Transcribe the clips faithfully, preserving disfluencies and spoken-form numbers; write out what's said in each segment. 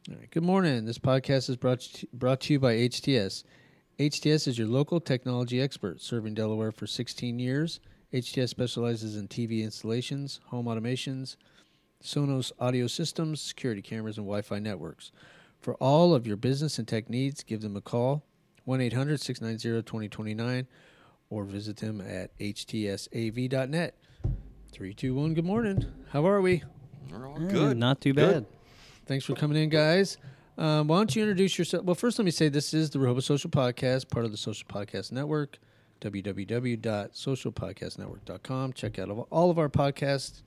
All right. Good morning. This podcast is brought to, brought to you by H T S. H T S is your local technology expert, serving Delaware for sixteen years. H T S specializes in T V installations, home automations, Sonos audio systems, security cameras, and Wi-Fi networks. For all of your business and tech needs, give them a call, one eight hundred, six nine zero, two zero two nine, or visit them at h t s a v dot net. Three, two, one, good morning. How are we? We're all Yeah, good. Not too Good. bad. Thanks for coming in, guys. Um, why don't you introduce yourself? Well, first, let me say this is the Rehoboth Social Podcast, part of the Social Podcast Network, w w w dot social podcast network dot com. Check out all of our podcasts.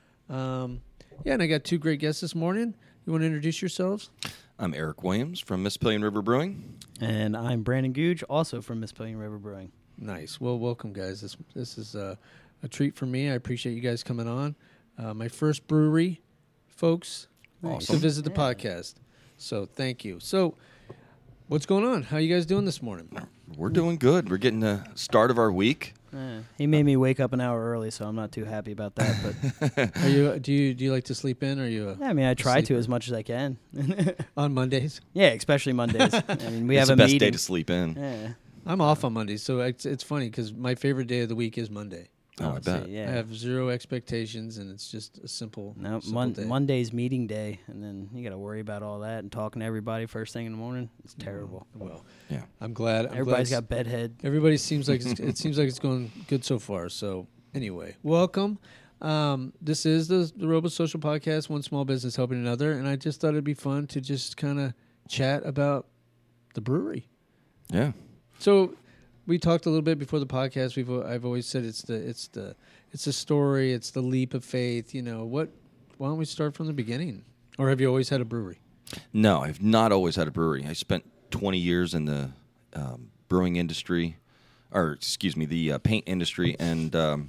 Um, yeah, and I got two great guests this morning. You want to introduce yourselves? I'm Eric Williams from Mississippian River Brewing. And I'm Brandon Googe, also from Mississippian River Brewing. Nice. Well, welcome, guys. This this is uh, a treat for me. I appreciate you guys coming on. Uh, my first brewery, folks, Awesome. to visit the Yeah. podcast. So thank you. So what's going on? How you guys doing this morning? We're doing good. We're getting the start of our week. Yeah. He made me wake up an hour early, so I'm not too happy about that. But Are you do you do you like to sleep in? Or are you a, yeah, I mean, I try to sleeper. as much as I can. on Mondays? Yeah, especially Mondays. I mean, we it's have the a best meeting. day to sleep in. Yeah. I'm off on Mondays, so it's it's funny because my favorite day of the week is Monday. Oh, I see, bet. Yeah. I have zero expectations, and it's just a simple. No, simple Mon- day. Monday's meeting day, and then you got to worry about all that and talking to everybody first thing in the morning. It's terrible. Well, Yeah. I'm glad. I'm Everybody's glad got bedhead. Everybody seems like it's, it seems like it's going good so far. So anyway, welcome. Um, this is the the Rehoboth Social Podcast, one small business helping another, and I just thought it'd be fun to just kind of chat about the brewery. Yeah. So we talked a little bit before the podcast. We've I've always said it's the it's the it's a story. It's the leap of faith. You know what? Why don't we start from the beginning? Or have you always had a brewery? No, I've not always had a brewery. I spent twenty years in the um, brewing industry, or excuse me, the uh, paint industry, and um,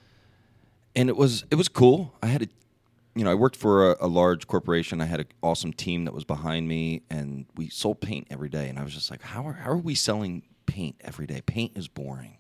and it was it was cool. I had a, you know, I worked for a, a large corporation. I had an awesome team that was behind me, and we sold paint every day. And I was just like, how are how are we selling paint every day? Paint is boring.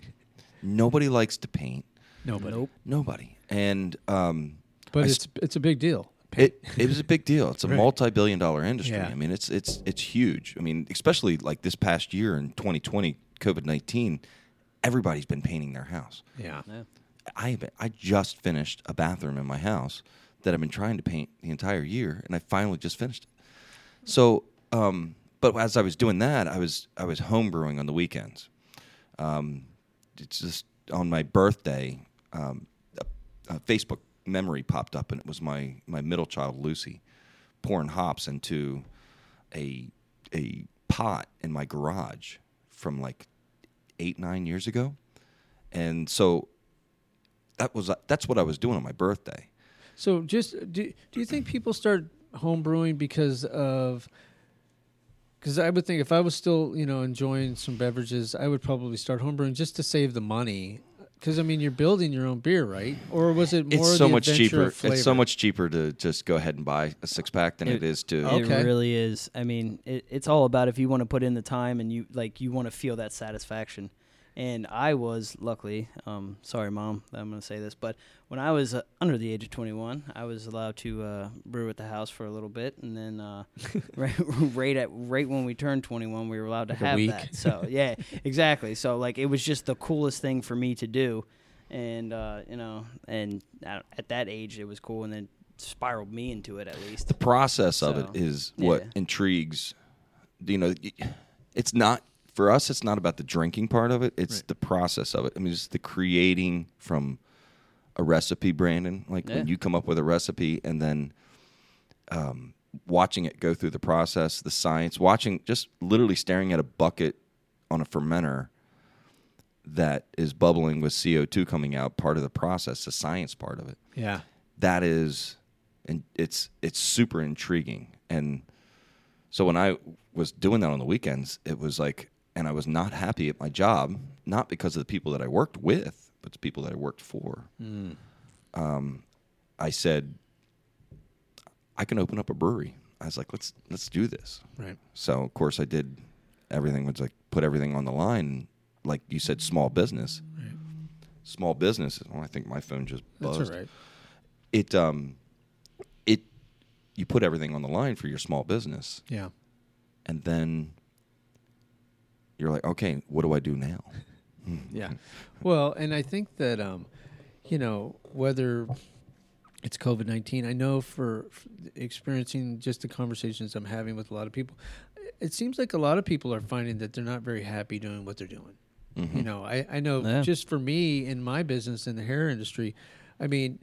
Nobody likes to paint. Nobody. Nope. Nobody. And um, But I it's it's a big deal. it it is a big deal. It's a Right. multi-billion dollar industry. Yeah. I mean, it's it's it's huge. I mean, especially like this past year in twenty twenty, COVID nineteen, everybody's been painting their house. Yeah. Yeah. I have been, I just finished a bathroom in my house that I've been trying to paint the entire year, and I finally just finished it. So, um, but as I was doing that, I was I was home brewing on the weekends. Um, it's just on my birthday, um, a, a Facebook memory popped up, and it was my, my middle child Lucy pouring hops into a a pot in my garage from like eight nine years ago, and so that was that's what I was doing on my birthday. So just do do you think people start home brewing because of because I would think if I was still, you know, enjoying some beverages, I would probably start home brewing just to save the money. Because I mean, you're building your own beer, right? Or was it more It's so the much adventure cheaper. of flavor? It's so much cheaper to just go ahead and buy a six pack than it, It- it is to. Okay. It really is. I mean, it, it's all about if you want to put in the time and you like you want to feel that satisfaction. And I was luckily, um, sorry, Mom, that I'm going to say this, but when I was uh, under the age of twenty-one, I was allowed to uh, brew at the house for a little bit, and then uh, right, right at right when we turned twenty-one, we were allowed to Like a have week. that. So yeah, exactly. So like it was just the coolest thing for me to do, and uh, you know, and at at that age it was cool, and then spiraled me into it at least. The process of So, it is what yeah. intrigues. You know, y- it's not for us. It's not about the drinking part of it. It's Right. the process of it. I mean, it's the creating from a recipe, Brandon. Like Yeah. when you come up with a recipe and then um, watching it go through the process, the science, watching just literally staring at a bucket on a fermenter that is bubbling with C O two coming out, part of the process, the science part of it. Yeah. That is, and it's it's super intriguing. And so when I was doing that on the weekends, it was like, and I was not happy at my job, not because of the people that I worked with, but the people that I worked for. Mm. Um, I said, I can open up a brewery. I was like, let's let's do this. Right. So of course I did everything. Was like put everything on the line. Like you said, small business. Right. Small business. Oh, I think my phone just buzzed. That's all right. It um, it you put everything on the line for your small business, Yeah. and then you're like, okay, what do I do now? Yeah. Well, and I think that, um, you know, whether it's COVID nineteen, I know for, for experiencing just the conversations I'm having with a lot of people, it seems like a lot of people are finding that they're not very happy doing what they're doing. Mm-hmm. You know, I, I know Yeah. just for me in my business in the hair industry, I mean,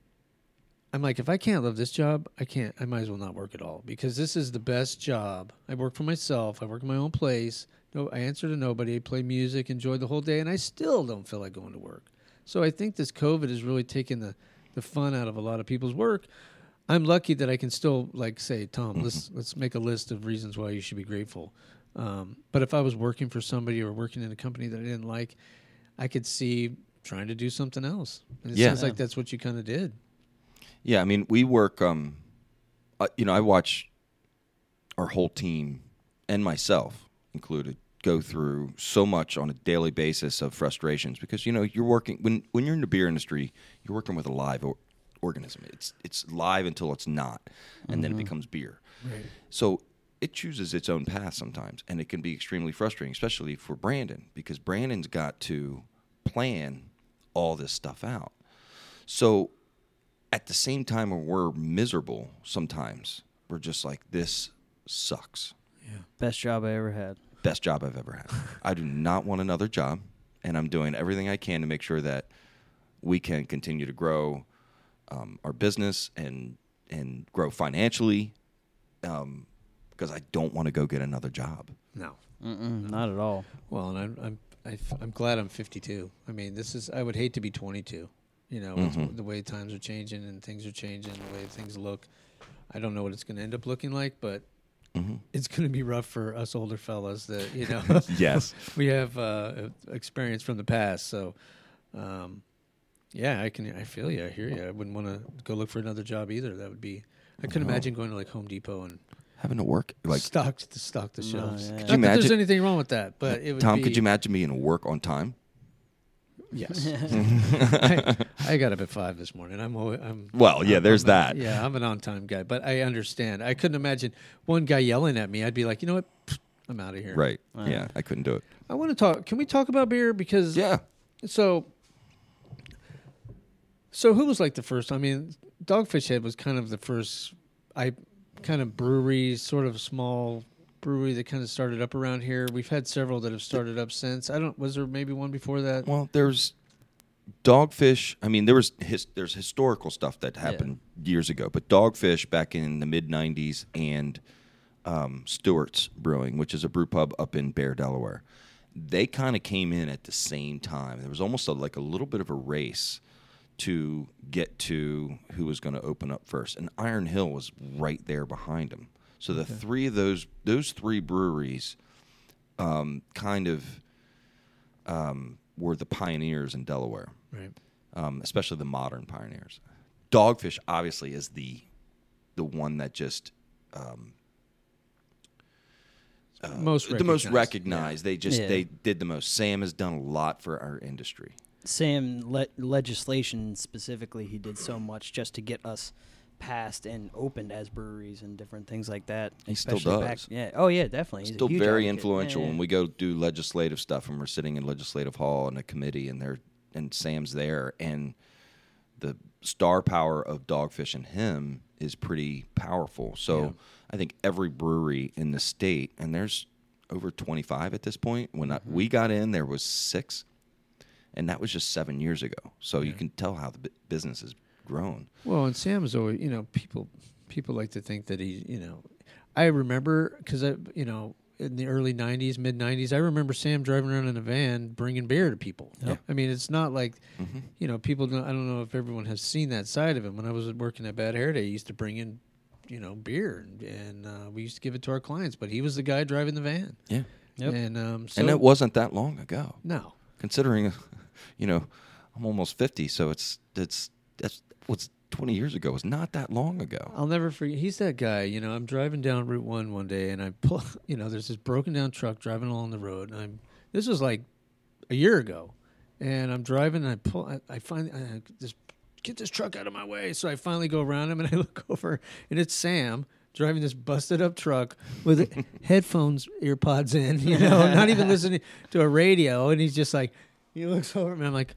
I'm like, if I can't love this job, I can't, I might as well not work at all, because this is the best job. I work for myself. I work in my own place. No, I answer to nobody. I play music, enjoy the whole day, and I still don't feel like going to work. So I think this COVID has really taken the, the fun out of a lot of people's work. I'm lucky that I can still, like, say, Tom, Mm-hmm. let's let's make a list of reasons why you should be grateful. Um, but if I was working for somebody or working in a company that I didn't like, I could see trying to do something else. And it Yeah. sounds like that's what you kind of did. Yeah, I mean, we work. Um, uh, you know, I watch our whole team and myself included go through so much on a daily basis of frustrations, because you know you're working when when you're in the beer industry, you're working with a live or, organism. It's it's live until it's not, and then it becomes beer. Right. So it chooses its own path sometimes, and it can be extremely frustrating, especially for Brandon, because Brandon's got to plan all this stuff out. So at the same time when we're miserable, sometimes we're just like, this sucks. Best job I ever had. Best job I've ever had. I do not want another job, and I'm doing everything I can to make sure that we can continue to grow um, our business and and grow financially, um, because I don't want to go get another job. No. Mm-mm, not at all. Well, and I'm I'm I f- I'm glad I'm fifty-two. I mean, this is I would hate to be twenty-two. You know, it's Mhm. the way times are changing and things are changing, the way things look. I don't know what it's going to end up looking like, but Mm-hmm. it's going to be rough for us older fellas that, you know, Yes. we have uh, experience from the past. So, um, yeah, I can, I feel you. I hear you. I wouldn't want to go look for another job either. That would be, I couldn't No. imagine going to like Home Depot and Having to work like stock to stock the No, shelves. yeah. Not Could that you there's imagine- anything wrong with that, but it would Tom, be, could you imagine being at work on time? Yes. I, I got up at five this morning. I'm, always, I'm Well, yeah, I'm- there's I'm a- that. Yeah, I'm an on-time guy, but I understand. I couldn't imagine one guy yelling at me. I'd be like, you know what? Pfft, I'm out of here. Right. Uh. Yeah, I couldn't do it. I want to talk. Can we talk about beer? Because Yeah. So, so who was like the first? I mean, Dogfish Head was kind of the first. I kind of brewery, sort of small brewery that kind of started up around here. We've had several that have started up since. I don't. Was there maybe one before that? Well, there's Dogfish. I mean, there was his, there's historical stuff that happened years ago, but Dogfish back in the mid nineties and um, Stewart's Brewing, which is a brew pub up in Bear, Delaware, they kind of came in at the same time. There was almost a, like a little bit of a race to get to who was going to open up first, and Iron Hill was right there behind them. So the Okay. three of those those three breweries um, kind of um, were the pioneers in Delaware, Right. um, especially the modern pioneers. Dogfish obviously is the the one that just um, uh, Most the most recognized. recognized. They just Yeah. they did the most. Sam has done a lot for our industry. Sam le- legislation specifically, he did so much just to get us passed and opened as breweries and different things like that. He still especially back- does. yeah. Oh yeah, definitely. He's a Still huge very advocate. influential Yeah, when yeah. we go do legislative stuff and we're sitting in legislative hall in a committee and they're and Sam's there, and the star power of Dogfish and him is pretty powerful. So Yeah. I think every brewery in the state, and there's over twenty-five at this point. When I, we got in, there was six, and that was just seven years ago. So you Yeah. can tell how the bu- business has grown. Well, and Sam's always, you know, people people like to think that he, you know, I remember because I, you know, in the early nineties, mid nineties, I remember Sam driving around in a van bringing beer to people. Yeah. I mean, it's not like, Mm-hmm. you know, people don't, I don't know if everyone has seen that side of him. When I was working at Bad Hair Day, he used to bring in, you know, beer, and, and uh, we used to give it to our clients, but he was the guy driving the van. Yeah, Yep. And, um, so, and it wasn't that long ago. no. Considering, you know, I'm almost fifty, so it's it's that's what's twenty years ago was not that long ago. I'll never forget. He's that guy. You know, I'm driving down Route One one day, and I pull. You know, there's this broken down truck driving along the road, and I'm. This was like a year ago, and I'm driving, and I pull. I, I find uh, this get this truck out of my way. So I finally go around him, and I look over, and it's Sam driving this busted up truck with headphones, ear pods in, you know, not even listening to a radio. And he's just like, he looks over at me. I'm like,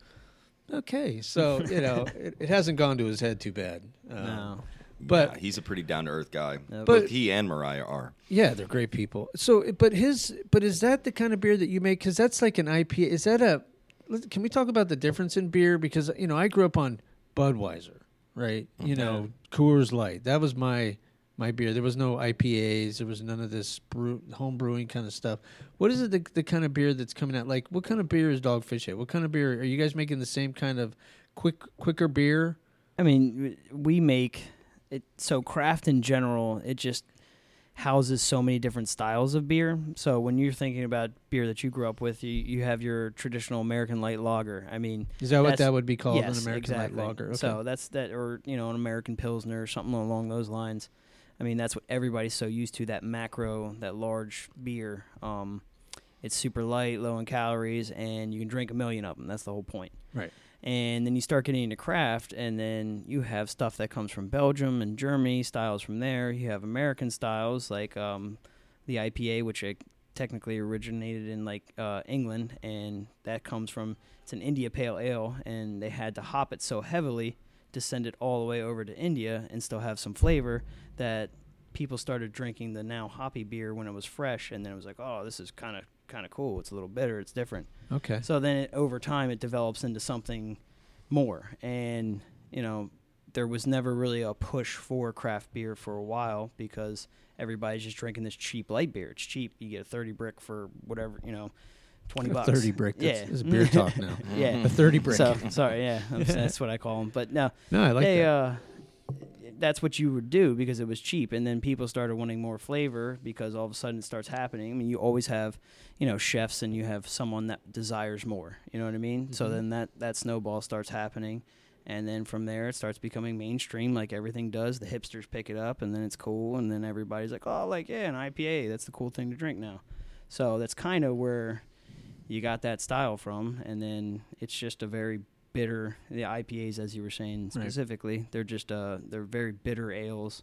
okay. So, you know, it, it hasn't gone to his head too bad. Uh, No. But yeah, he's a pretty down to earth guy. But- Both he and Mariah are. yeah, they're great people. So, but his, but is that the kind of beer that you make? Because that's like an I P A. Is that a? Can we talk about the difference in beer? Because you know, I grew up on Budweiser, right? You know, Coors Light. That was my my beer. There was no I P As. There was none of this brew, home brewing kind of stuff. What is it? The, the kind of beer that's coming out? Like, what kind of beer is Dogfish at? What kind of beer are you guys making? The same kind of quick, quicker beer? I mean, we make it so craft in general. It just houses so many different styles of beer. So when you're thinking about beer that you grew up with, you, you have your traditional American light lager. I mean, Is that what that's- that would be called? yes, An American exactly. light lager. Okay. So that's that, or you know, an American Pilsner or something along those lines. I mean, that's what everybody's so used to, that macro, that large beer. Um, it's super light, low in calories, and you can drink a million of them. That's the whole point. Right. And then you start getting into craft, and then you have stuff that comes from Belgium and Germany, styles from there. You have American styles like um, the I P A, which it technically originated in like uh, England, and that comes from, it's an India Pale Ale, and they had to hop it so heavily to send it all the way over to India and still have some flavor that people started drinking the now hoppy beer when it was fresh, and then it was like, oh, this is kind of kind of cool. It's a little bitter. It's different. Okay. So then it, over time it develops into something more. And, you know, there was never really a push for craft beer for a while because everybody's just drinking this cheap light beer. It's cheap. You get a thirty brick for whatever, you know, twenty bucks. thirty brick. That's, Yeah. This is beer talk now. Yeah. A thirty brick. So, sorry, yeah. That's, that's what I call them. But no, No, I like they, that. uh, that's what you would do because it was cheap, and then people started wanting more flavor because all of a sudden it starts happening. I mean, you always have, you know, chefs, and you have someone that desires more. You know what I mean? Mm-hmm. So then that that snowball starts happening, and then from there it starts becoming mainstream, like everything does. The hipsters pick it up, and then it's cool, and then everybody's like, oh, like yeah, an I P A, that's the cool thing to drink now. So that's kind of where you got that style from, and then it's just a very bitter, the I P As, as you were saying specifically, right. they're just uh they're very bitter ales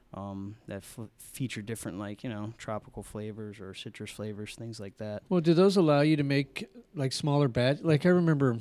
um that f- feature different, like, you know, tropical flavors or citrus flavors, things like that. Well, do those allow you to make like smaller batch? Like I remember,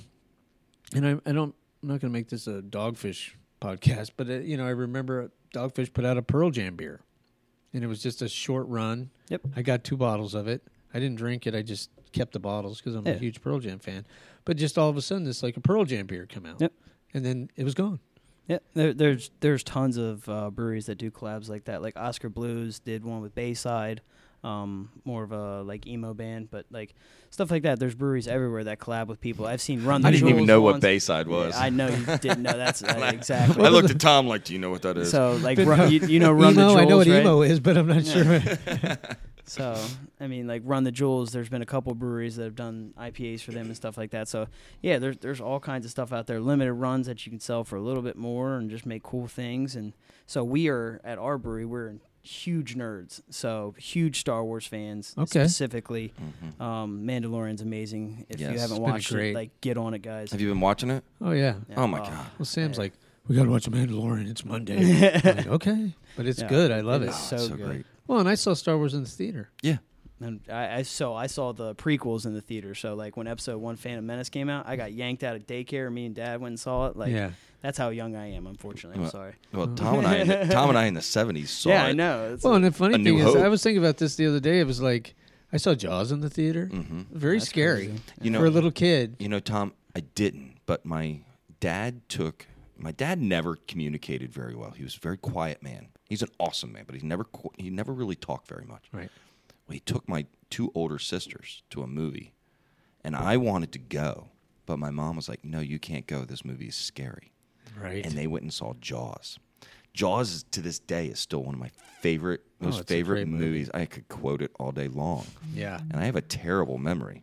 and I I don't I'm not going to make this a Dogfish podcast, but uh, you know, I remember Dogfish put out a Pearl Jam beer, and it was just a short run. Yep. I got two bottles of it. I didn't drink it. I just kept the bottles because I'm yeah. a huge Pearl Jam fan. But just all of a sudden, this like a Pearl Jam beer come out. Yep. And then it was gone. Yeah, there, there's there's tons of uh, breweries that do collabs like that. Like Oscar Blues did one with Bayside, um, more of a like emo band, but like stuff like that. There's breweries everywhere that collab with people. I've seen Run the I didn't Jewels even know once. what Bayside was. Yeah, I know you didn't know. That's uh, exactly. I looked at Tom like, do you know what that is? So like run, you, you know Run emo, the Jewels, I know what right? emo is, but I'm not Yeah. sure. So, I mean, like Run the Jewels, there's been a couple breweries that have done I P As for them and stuff like that. So, yeah, there's there's all kinds of stuff out there, limited runs that you can sell for a little bit more and just make cool things. And so we are, at our brewery, we're huge nerds. So, huge Star Wars fans, Okay. specifically. Mhm. Um, Mandalorian's amazing. If Yes. you haven't It's been watched great. it, like, get on it, guys. Have you been watching it? Oh, yeah. Yeah, Oh, my uh, God. Well, Sam's yeah. like, we got to watch The Mandalorian. It's Monday. I'm like, okay. But it's Yeah. good. I love It it. is Oh, so it's so good. great. Well, and I saw Star Wars in the theater. Yeah. And I, I saw I saw the prequels in the theater. So like when Episode One, Phantom Menace came out, I got yanked out of daycare. Me and Dad went and saw it. Like yeah. that's how young I am. Unfortunately, I'm Well, sorry. Well, Tom and I, in the, Tom and I in the seventies saw Yeah, it. I know. It's Well, and the funny A New thing is, Hope. I was thinking about this the other day. It was like, I saw Jaws in the theater. hmm Very That's scary crazy. You know, for a little kid. You know, Tom, I didn't, but my dad took. My dad never communicated very well. He was a very quiet man. He's an awesome man, but he never qu- he never really talked very much. Right. Well, he took my two older sisters to a movie, and I wanted to go, but my mom was like, "No, you can't go. This movie is scary." Right. And they went and saw Jaws. Jaws is, to this day is still one of my favorite, Oh, most it's a favorite great movie. movies. I could quote it all day long, yeah. and I have a terrible memory.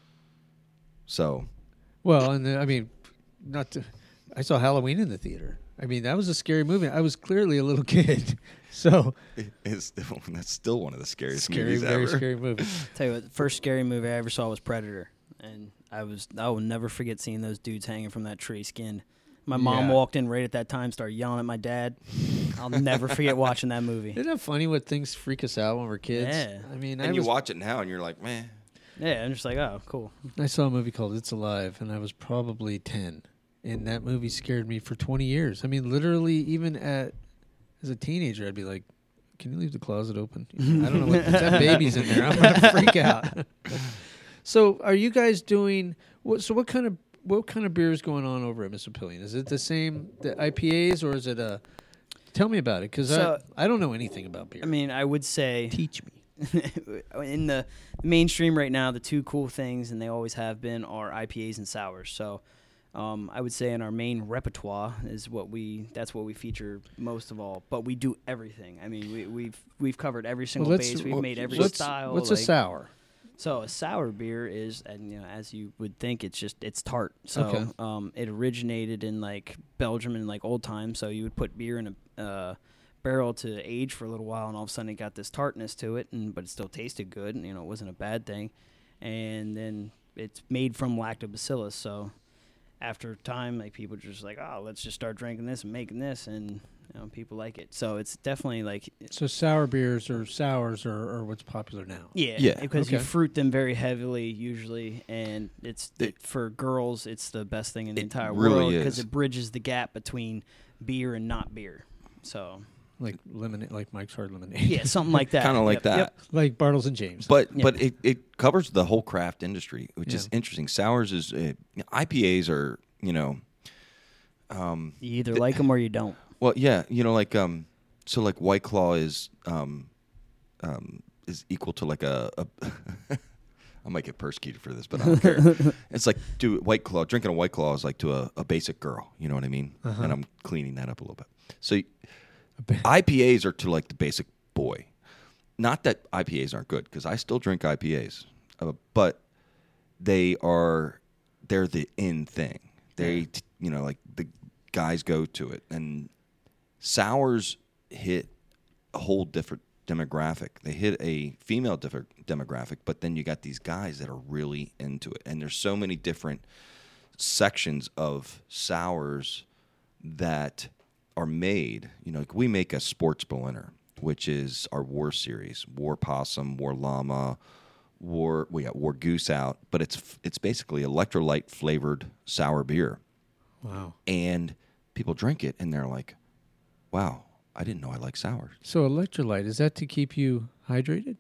So, Well, and then, I mean, not to, I saw Halloween in the theater. I mean, that was a scary movie. I was clearly a little kid. So, it, it's, that's still one of the scariest scary, movies very ever. scary movie. Tell you what, the first scary movie I ever saw was Predator, and I was I will never forget seeing those dudes hanging from that tree skinned. My mom Yeah. walked in right at that time, started yelling at my dad. I'll never forget watching that movie. Isn't it funny what things freak us out when we're kids? Yeah. I mean, I And you was, watch it now, and you're like, man. Yeah, I'm just like, oh, cool. I saw a movie called It's Alive, and I was probably ten, and that movie scared me for twenty years. I mean, literally, even at as a teenager, I'd be like, "Can you leave the closet open? I don't know what that baby's in there. I'm gonna freak out." So, are you guys doing what? So, what kind of what kind of beer is going on over at Mister Pillion? Is it the same the I P As, or is it a? Tell me about it, because So- I I don't know anything about beer. I mean, I would say teach me. in the mainstream right now, the two cool things, and they always have been, are I P As and sours. So um, I would say in our main repertoire is what we that's what we feature most of all. But we do everything. I mean, we, we've we've covered every single Well, let's- base. We've well, made every what's, style. What's like, a sour? So a sour beer is, and you know, as you would think, it's just it's tart. So Okay. um, it originated in like Belgium in like old times. So you would put beer in a uh, barrel to age for a little while, and all of a sudden it got this tartness to it, and but it still tasted good. And, you know, it wasn't a bad thing. And then it's made from lactobacillus. So after time, like people just like, oh, let's just start drinking this and making this, and you know, people like it. So it's definitely like So sour beers or sours are, are what's popular now. Yeah, Yeah. because you Okay. fruit them very heavily usually, and it's They- it, for girls, it's the best thing in the It entire really world because is. it bridges the gap between beer and not beer. So Like lemonade, like Mike's Hard Lemonade. yeah, something like that. Kind of like Yep, that. Yep. Like Bartles and James. But Yeah. but it, it covers the whole craft industry, which is Yeah. interesting. Sours is uh, I P As are you know, um, You either like them or you don't. well yeah you know like um so like White Claw is um um is equal to like a, a I might get persecuted for this, but I don't care. It's like do White Claw drinking a White Claw is like to a, a basic girl, you know what I mean? Uh-huh. And I'm cleaning that up a little bit. So I P As are to like the basic boy. Not that I P As aren't good, because I still drink I P As, uh, but they are they're the in thing. They t- you know like the guys go to it, and sours hit a whole different demographic. They hit a female different demographic, but then you got these guys that are really into it, and there's so many different sections of sours that are made. You know, like we make a sports Berliner, which is our war series: War Possum, War Llama, War. We got War Goose out, but it's it's basically electrolyte flavored sour beer, Wow. and people drink it and they're like, "Wow, I didn't know I like sours." So electrolyte, is that to keep you hydrated?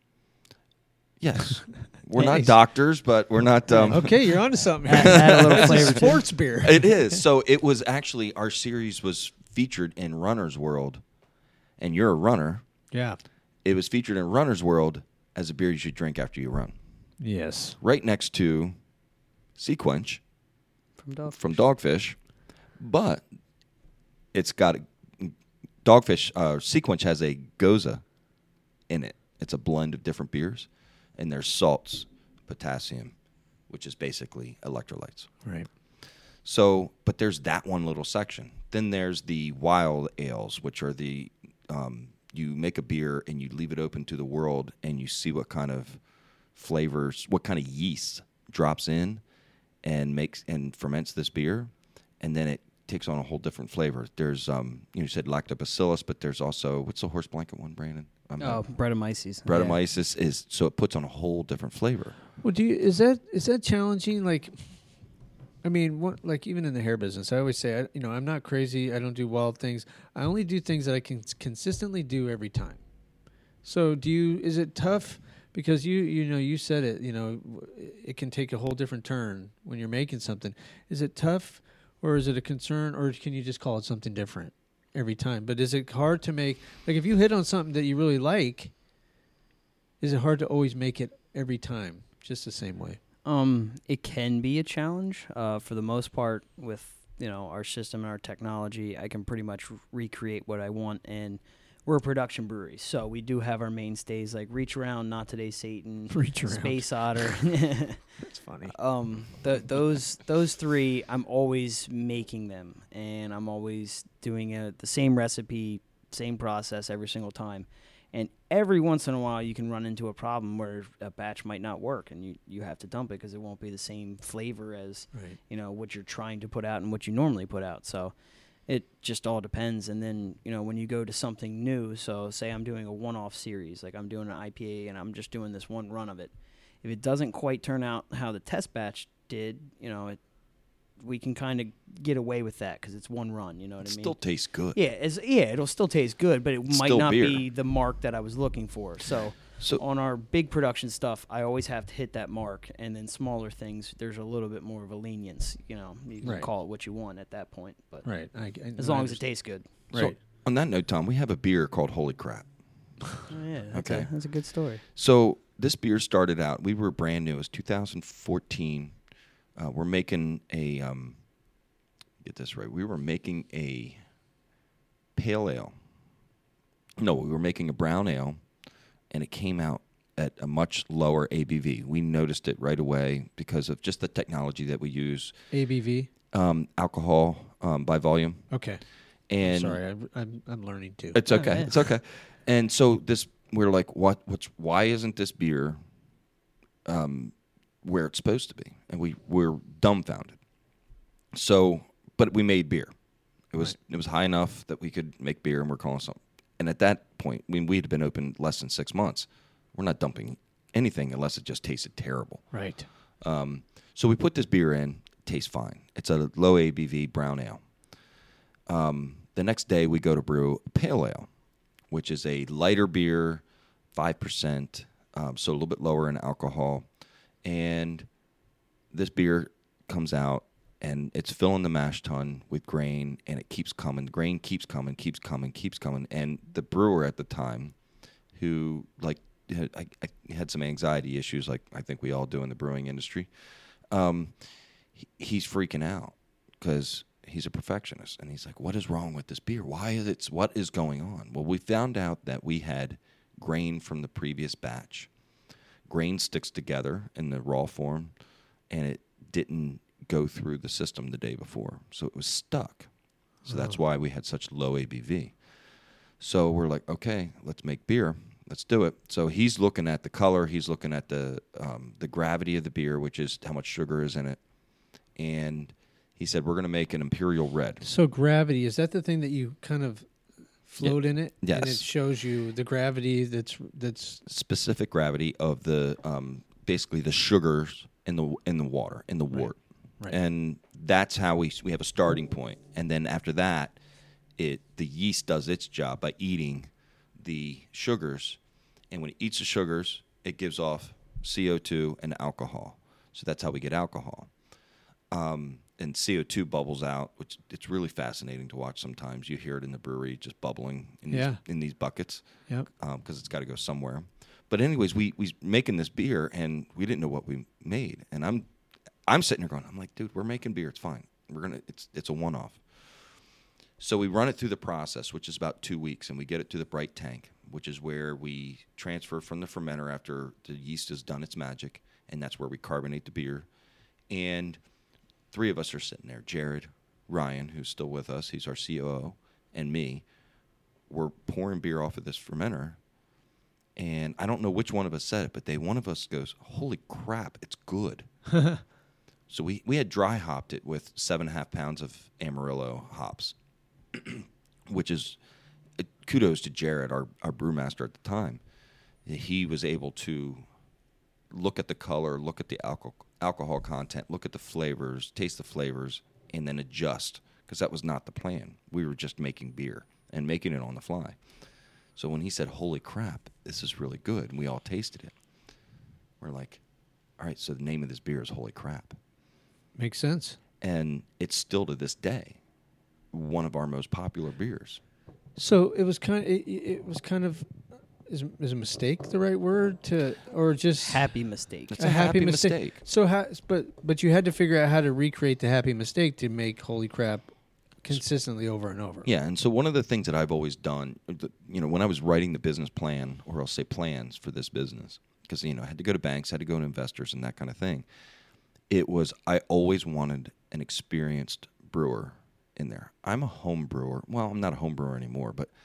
Yes, we're Nice. not doctors, but we're not. Um, Okay, you're onto something. Add- add a little It's flavor to it. sports beer. It is. So it was actually our series was featured in Runner's World, and you're a runner. Yeah. It was featured in Runner's World as a beer you should drink after you run. Yes. Right next to Sequench From Dog. from Dogfish, but it's got a, Dogfish. Uh, Sequench has a Goza in it. It's a blend of different beers, and there's salts, potassium, which is basically electrolytes. Right. So, but there's that one little section. Then there's the wild ales, which are the um, you make a beer and you leave it open to the world, and you see what kind of flavors, what kind of yeast drops in, and makes and ferments this beer, and then it takes on a whole different flavor. There's um, you said lactobacillus, but there's also what's the horse blanket one, Brandon? I'm Oh, Brettanomyces. Brettanomyces is so it puts on a whole different flavor. Well, do you is that is that challenging? Like, I mean, what like even in the hair business, I always say, I, you know, I'm not crazy. I don't do wild things. I only do things that I can s- consistently do every time. So, do you? Is it tough? Because you you know you said it. You know, w- it can take a whole different turn when you're making something. Is it tough, or is it a concern, or can you just call it something different every time? But is it hard to make? Like, if you hit on something that you really like, is it hard to always make it every time just the same way? Um, it can be a challenge. Uh, for the most part, with you know our system and our technology, I can pretty much r- recreate what I want, and we're a production brewery, so we do have our mainstays like Reach Around, Not Today Satan, Reach Around. Space Otter. That's funny. um, th- those those three, I'm always making them, and I'm always doing it the same recipe, same process every single time. And every once in a while, you can run into a problem where a batch might not work, and you, you have to dump it because it won't be the same flavor as Right. you know what you're trying to put out and what you normally put out. So it just all depends. And then you know when you go to something new, so say I'm doing a one-off series, like I'm doing an I P A, and I'm just doing this one run of it. If it doesn't quite turn out how the test batch did, you know, it, we can kind of get away with that because it's one run. You know what It I mean? still tastes good. Yeah, it's, yeah, it'll still taste good, but it It's might still not beer. be the mark that I was looking for. So, So- on our big production stuff, I always have to hit that mark, and then smaller things, there's a little bit more of a lenience. You know, you can Right. call it what you want at that point, but Right. I, I, as I long as it understand. tastes good. So Right. on that note, Tom, we have a beer called Holy Crap. Oh, yeah, that's Okay. a, that's a good story. So this beer started out. We were brand new. It was two thousand fourteen. Uh, we're making a um, get this right. We were making a pale ale. No, we were making a brown ale, and it came out at a much lower A B V. We noticed it right away because of just the technology that we use. A B V. Um, alcohol um, by volume. Okay. And Sorry, I'm, I'm I'm learning too. It's Oh, okay. yeah. It's okay. And so this, we're like, what? What's? Why isn't this beer, um, where it's supposed to be? And we we're dumbfounded. So, but we made beer. It was it was high enough that we could make beer, and we're calling something. And at that point, when we had been open less than six months, we're not dumping anything unless it just tasted terrible. Right. Um, so we put this beer in. It tastes fine. It's a low A B V brown ale. Um, the next day, we go to brew a pale ale, which is a lighter beer, five percent, um, so a little bit lower in alcohol. And this beer comes out, and it's filling the mash tun with grain, and it keeps coming. Grain keeps coming, keeps coming, keeps coming. And the brewer at the time, who like had, I, I had some anxiety issues, like I think we all do in the brewing industry, um, he, he's freaking out because he's a perfectionist, and he's like, what is wrong with this beer? Why is it, what is going on? Well, we found out that we had grain from the previous batch. Grain sticks together in the raw form, and it didn't go through the system the day before, so it was stuck. So that's why we had such low A B V. So we're like, okay, let's make beer. Let's do it. So he's looking at the color. He's looking at the um, the gravity of the beer, which is how much sugar is in it. And he said, we're going to make an Imperial Red. So gravity, is that the thing that you kind of float in it? And it Yes. shows you the gravity that's that's Specific gravity of the um, basically the sugars in the in the water, in the Right. wort. Right. And that's how we we have a starting point. And then after that, it the yeast does its job by eating the sugars. And when it eats the sugars, it gives off C O two and alcohol. So that's how we get alcohol. Um, and C O two bubbles out, which it's really fascinating to watch sometimes. You hear it in the brewery just bubbling in, Yeah. these, in these buckets Yep. because it's got to go somewhere. But anyways, we we making this beer, and we didn't know what we made. And I'm I'm sitting here going, I'm like, dude, we're making beer. It's fine. We're gonna it's it's a one off. So we run it through the process, which is about two weeks, and we get it to the bright tank, which is where we transfer from the fermenter after the yeast has done its magic, and that's where we carbonate the beer. And three of us are sitting there: Jared, Ryan, who's still with us, he's our C O O, and me. We're pouring beer off of this fermenter, and I don't know which one of us said it, but they one of us goes, "Holy crap, it's good." So we, we had dry hopped it with seven and a half pounds of Amarillo hops, which is uh, kudos to Jared, our, our brewmaster at the time. He was able to look at the color, look at the alcohol alcohol content, look at the flavors, taste the flavors, and then adjust, because that was not the plan. We were just making beer and making it on the fly. So when he said, holy crap, this is really good, and we all tasted it, we're like, all right, so the name of this beer is Holy Crap. Makes sense. And it's still to this day one of our most popular beers. So it was kind. It, it was kind of. Is is a mistake the right word to, or just Happy mistake. It's a happy mistake. So, ha, but but you had to figure out how to recreate the happy mistake to make Holy Crap consistently over and over. Yeah, and so one of the things that I've always done, you know, when I was writing the business plan, or I'll say plans for this business, because, you know, I had to go to banks, had to go to investors and that kind of thing, it was I always wanted an experienced brewer in there. I'm a home brewer. Well, I'm not a home brewer anymore, but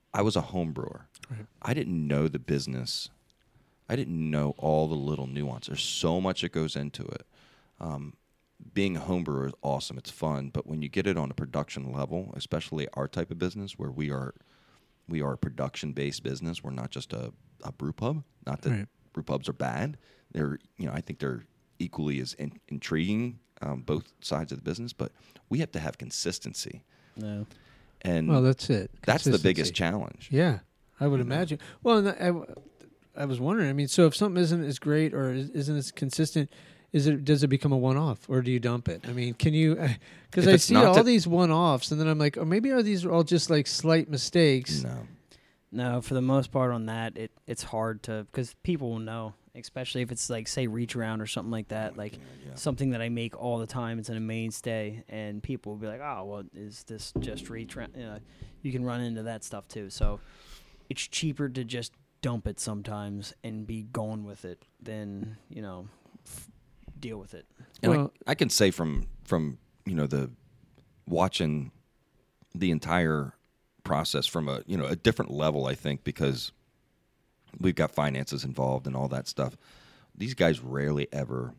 I was a home brewer. Right. I didn't know the business. I didn't know all the little nuance. There's so much that goes into it. Um, being a home brewer is awesome. It's fun. But when you get it on a production level, especially our type of business where we are we are a production-based business, we're not just a, a brew pub. Not that Right. brew pubs are bad. They're, you know, I think they're equally as in, intriguing, um, both sides of the business. But we have to have consistency. No. And Well, that's it. that's the biggest Consistency. challenge. Yeah, I would You know? imagine. Well, and I, I was wondering. I mean, so if something isn't as great or is- isn't as consistent, is it does it become a one-off or do you dump it? I mean, can you? Because If I it's see not all to- these one-offs, and then I'm like, oh, maybe are these all just like slight mistakes? No. No, for the most part on that, it it's hard to because people will know, especially if it's like say reach around or something like that, like Yeah. something that I make all the time. It's in a mainstay, and people will be like, "Oh, well, is this just reach around?" You know, you can run into that stuff too. So it's cheaper to just dump it sometimes and be going with it than you know f- deal with it. And Well- I, I can say from from you know the watching the entire process from a you know a different level, I think, because we've got finances involved and all that stuff. These guys rarely ever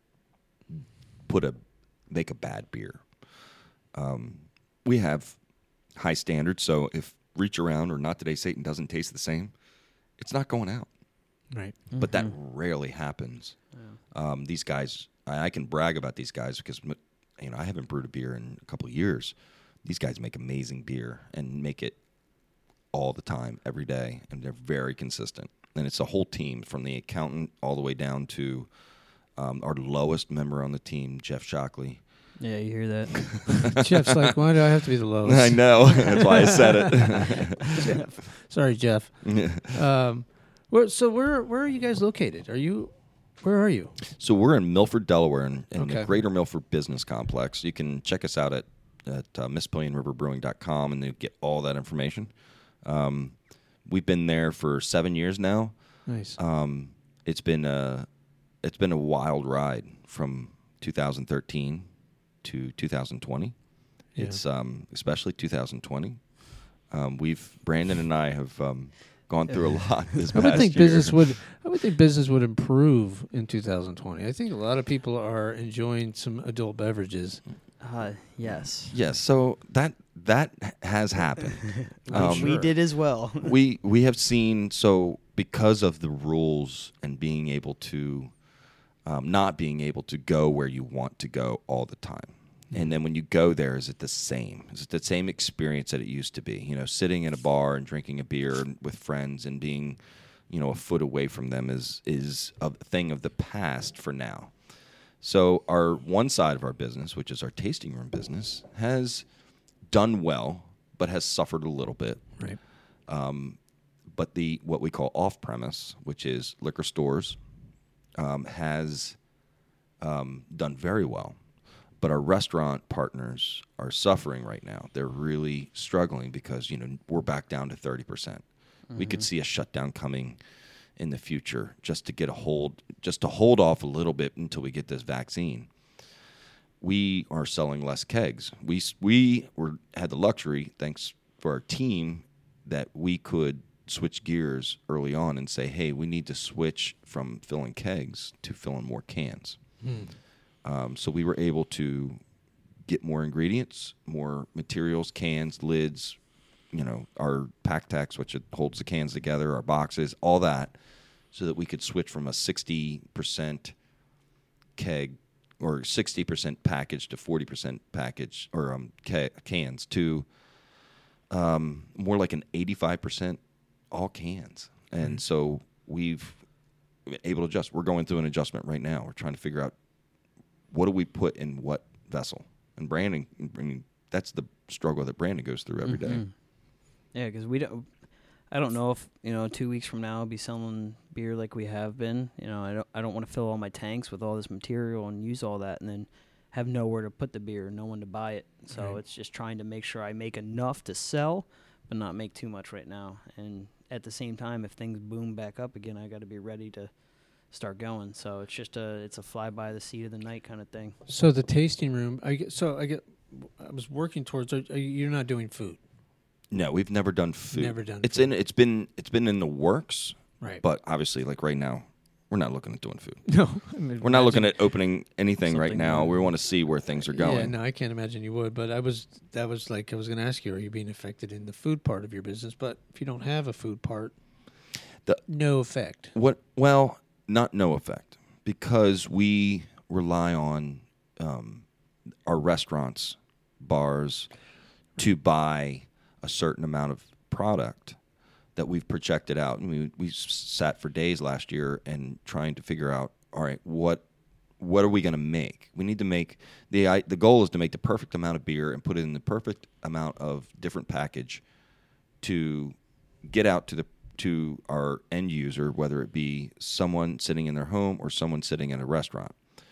put a make a bad beer. Um, we have high standards, so if Reach Around or Not Today Satan doesn't taste the same, it's not going out. Right. But that rarely happens. Yeah. Um, these guys, I, I can brag about these guys because you know I haven't brewed a beer in a couple of years. These guys make amazing beer and make it all the time, every day, and they're very consistent. And it's a whole team from the accountant all the way down to um, our lowest member on the team, Jeff Shockley. Yeah, you hear that? Jeff's like, why do I have to be the lowest? I know. That's why I said it. Jeff. Sorry, Jeff. Um, where, so where where are you guys located? Are you where are you? So we're in Milford, Delaware, in, in Okay. the Greater Milford Business Complex. You can check us out at at uh, Mississippian River Brewing dot com, and you get all that information. Um, we've been there for seven years now. Nice. Um, it's been a it's been a wild ride from two thousand thirteen to two thousand twenty. Yeah. It's um, especially two thousand twenty. Um, we've Brandon and I have um, gone through a lot this I would past think year. business would. I would think business would improve in two thousand twenty. I think a lot of people are enjoying some adult beverages. Uh, yes. Yes, so that that has happened. Um, We did as well. we we have seen so because of the rules and being able to um, not being able to go where you want to go all the time. And then when you go there, is it the same? Is it the same experience that it used to be? You know, sitting in a bar and drinking a beer with friends and being, you know, a foot away from them is is a thing of the past for now. So our one side of our business, which is our tasting room business, has done well, but has suffered a little bit. Right. Um, but the what we call off-premise, which is liquor stores, um, has um, done very well. But our restaurant partners are suffering right now. They're really struggling because you know we're back down to thirty percent. Mm-hmm. We could see a shutdown coming in the future just to get a hold, just to hold off a little bit until we get this vaccine. We are selling less kegs. We we were had the luxury, thanks for our team, that we could switch gears early on and say, hey, we need to switch from filling kegs to filling more cans. Hmm. Um, so we were able to get more ingredients, more materials, cans, lids, you know, our pack tax, which it holds the cans together, our boxes, all that, so that we could switch from a sixty percent keg or sixty percent package to forty percent package or um, ca- cans to um, more like an eighty-five percent all cans. And Mm-hmm. so we've been able to adjust. We're going through an adjustment right now. We're trying to figure out what do we put in what vessel. And Brandon, I mean, that's the struggle that Brandon goes through every day. Mhm. Yeah, because we don't. I don't know if you know two weeks from now I'll be selling beer like we have been. You know, I don't. I don't want to fill all my tanks with all this material and use all that, and then have nowhere to put the beer, no one to buy it. So Right. it's just trying to make sure I make enough to sell, but not make too much right now. And at the same time, if things boom back up again, I got to be ready to start going. So it's just a it's a fly by the seat of the night kind of thing. So the tasting room. I get. So I get. I was working towards. Are, are you- you're not doing food. No, we've never done food. Never done It's food. in. It's been. It's been in the works. Right. But obviously, like right now, we're not looking at doing food. No. I mean, We're not imagine- looking at opening anything right Something now. new. We want to see where things are going. Yeah, no, I can't imagine you would. But I was, that was like, I was going to ask you, are you being affected in the food part of your business? But if you don't have a food part, The- no effect. What? Well, not no effect, because we rely on um, our restaurants, bars, to buy a certain amount of product that we've projected out. And we we s- sat for days last year and trying to figure out, all right, what what are we going to make? We need to make the I, the goal is to make the perfect amount of beer and put it in the perfect amount of different package to get out to the to our end user, whether it be someone sitting in their home or someone sitting in a restaurant.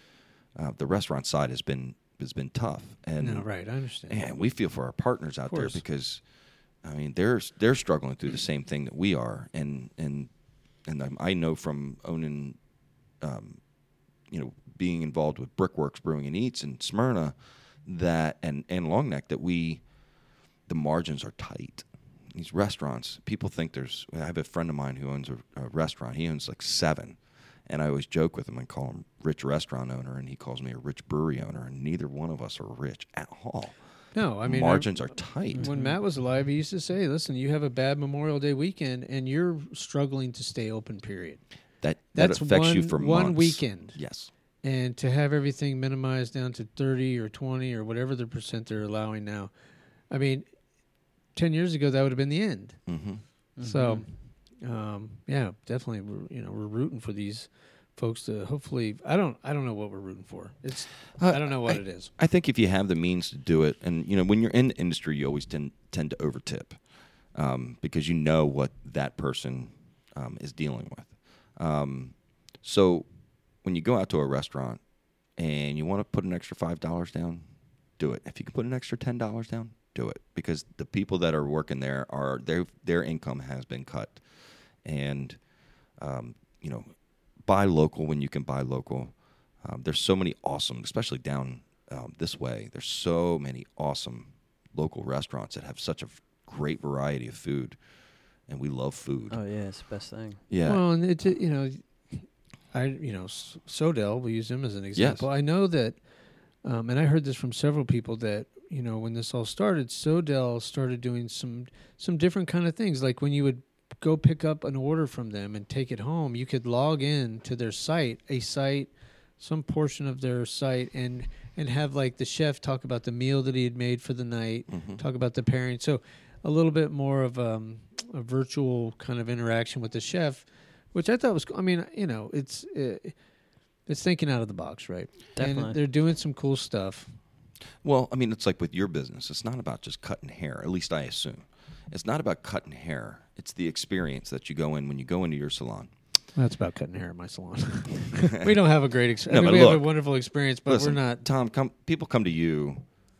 Uh, the restaurant side has been has been tough, and No, right, I understand. and we feel for our partners out there course. because, I mean, they're they're struggling through the same thing that we are, and and and I'm- I know from owning, um, you know, being involved with Brickworks Brewing and Eats and Smyrna, that and and Long Neck, that we, the margins are tight. These restaurants, people think there's. I have a friend of mine who owns a, a restaurant. He owns like seven. And I always joke with him and call him rich restaurant owner, and he calls me a rich brewery owner, and neither one of us are rich at all. No, I mean, I- margins are tight. When Matt was alive, he used to say, listen, you have a bad Memorial Day weekend and you're struggling to stay open, period. That that That's affects one, you for one months. weekend. Yes. And to have everything minimized down to thirty or twenty or whatever the percent they're allowing now. I mean, ten years ago, that would have been the end. Mm-hmm. So, um, yeah, definitely, we're, you know, we're rooting for these folks to hopefully, I don't, I don't know what we're rooting for. It's, I don't know what I- it is. I think if you have the means to do it, and you know, when you're in the industry, you always tend tend to overtip um, because you know what that person um, is dealing with. Um, so when you go out to a restaurant and you want to put an extra five dollars down, do it. If you can put an extra ten dollars down, do it, because the people that are working there are their their income has been cut, and um, you know, buy local when you can buy local. Um, there's so many awesome, especially down um, this way. There's so many awesome local restaurants that have such a f- great variety of food, and we love food. Oh yeah, it's the best thing. yeah, Well, and it, you know, I, you know, S- Sodell, we use him as an example. I know that, um, and I heard this from several people that, you know, when this all started, Sodell started doing some some different kind of things. Like when you would go pick up an order from them and take it home, you could log in to their site, a site, some portion of their site, and and have like the chef talk about the meal that he had made for the night, Mhm. talk about the pairing. So a little bit more of um, a virtual kind of interaction with the chef, which I thought was, I mean, you know, it's uh, it's thinking out of the box, right? Definitely. And they're doing some cool stuff. Well, I mean, it's like with your business. It's not about just cutting hair. At least I assume. It's not about cutting hair. It's the experience that you go in when you go into your salon. That's about cutting hair in my salon. We don't have a great experience. No, I mean, but we have look, a wonderful experience, but Listen, we're not. Tom, come. People come to you.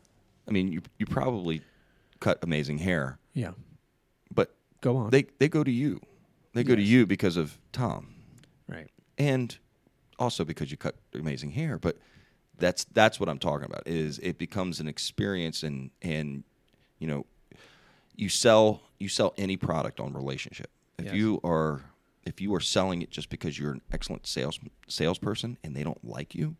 I mean, you you probably cut amazing hair, Yeah, but go on. they they go to you. They go to Yes. you because of Tom, right. and also because you cut amazing hair. But that's that's what I'm talking about. Is it becomes an experience, and and you know, you sell you sell any product on relationship. If Yes. you are if you are selling it just because you're an excellent sales salesperson and they don't like you,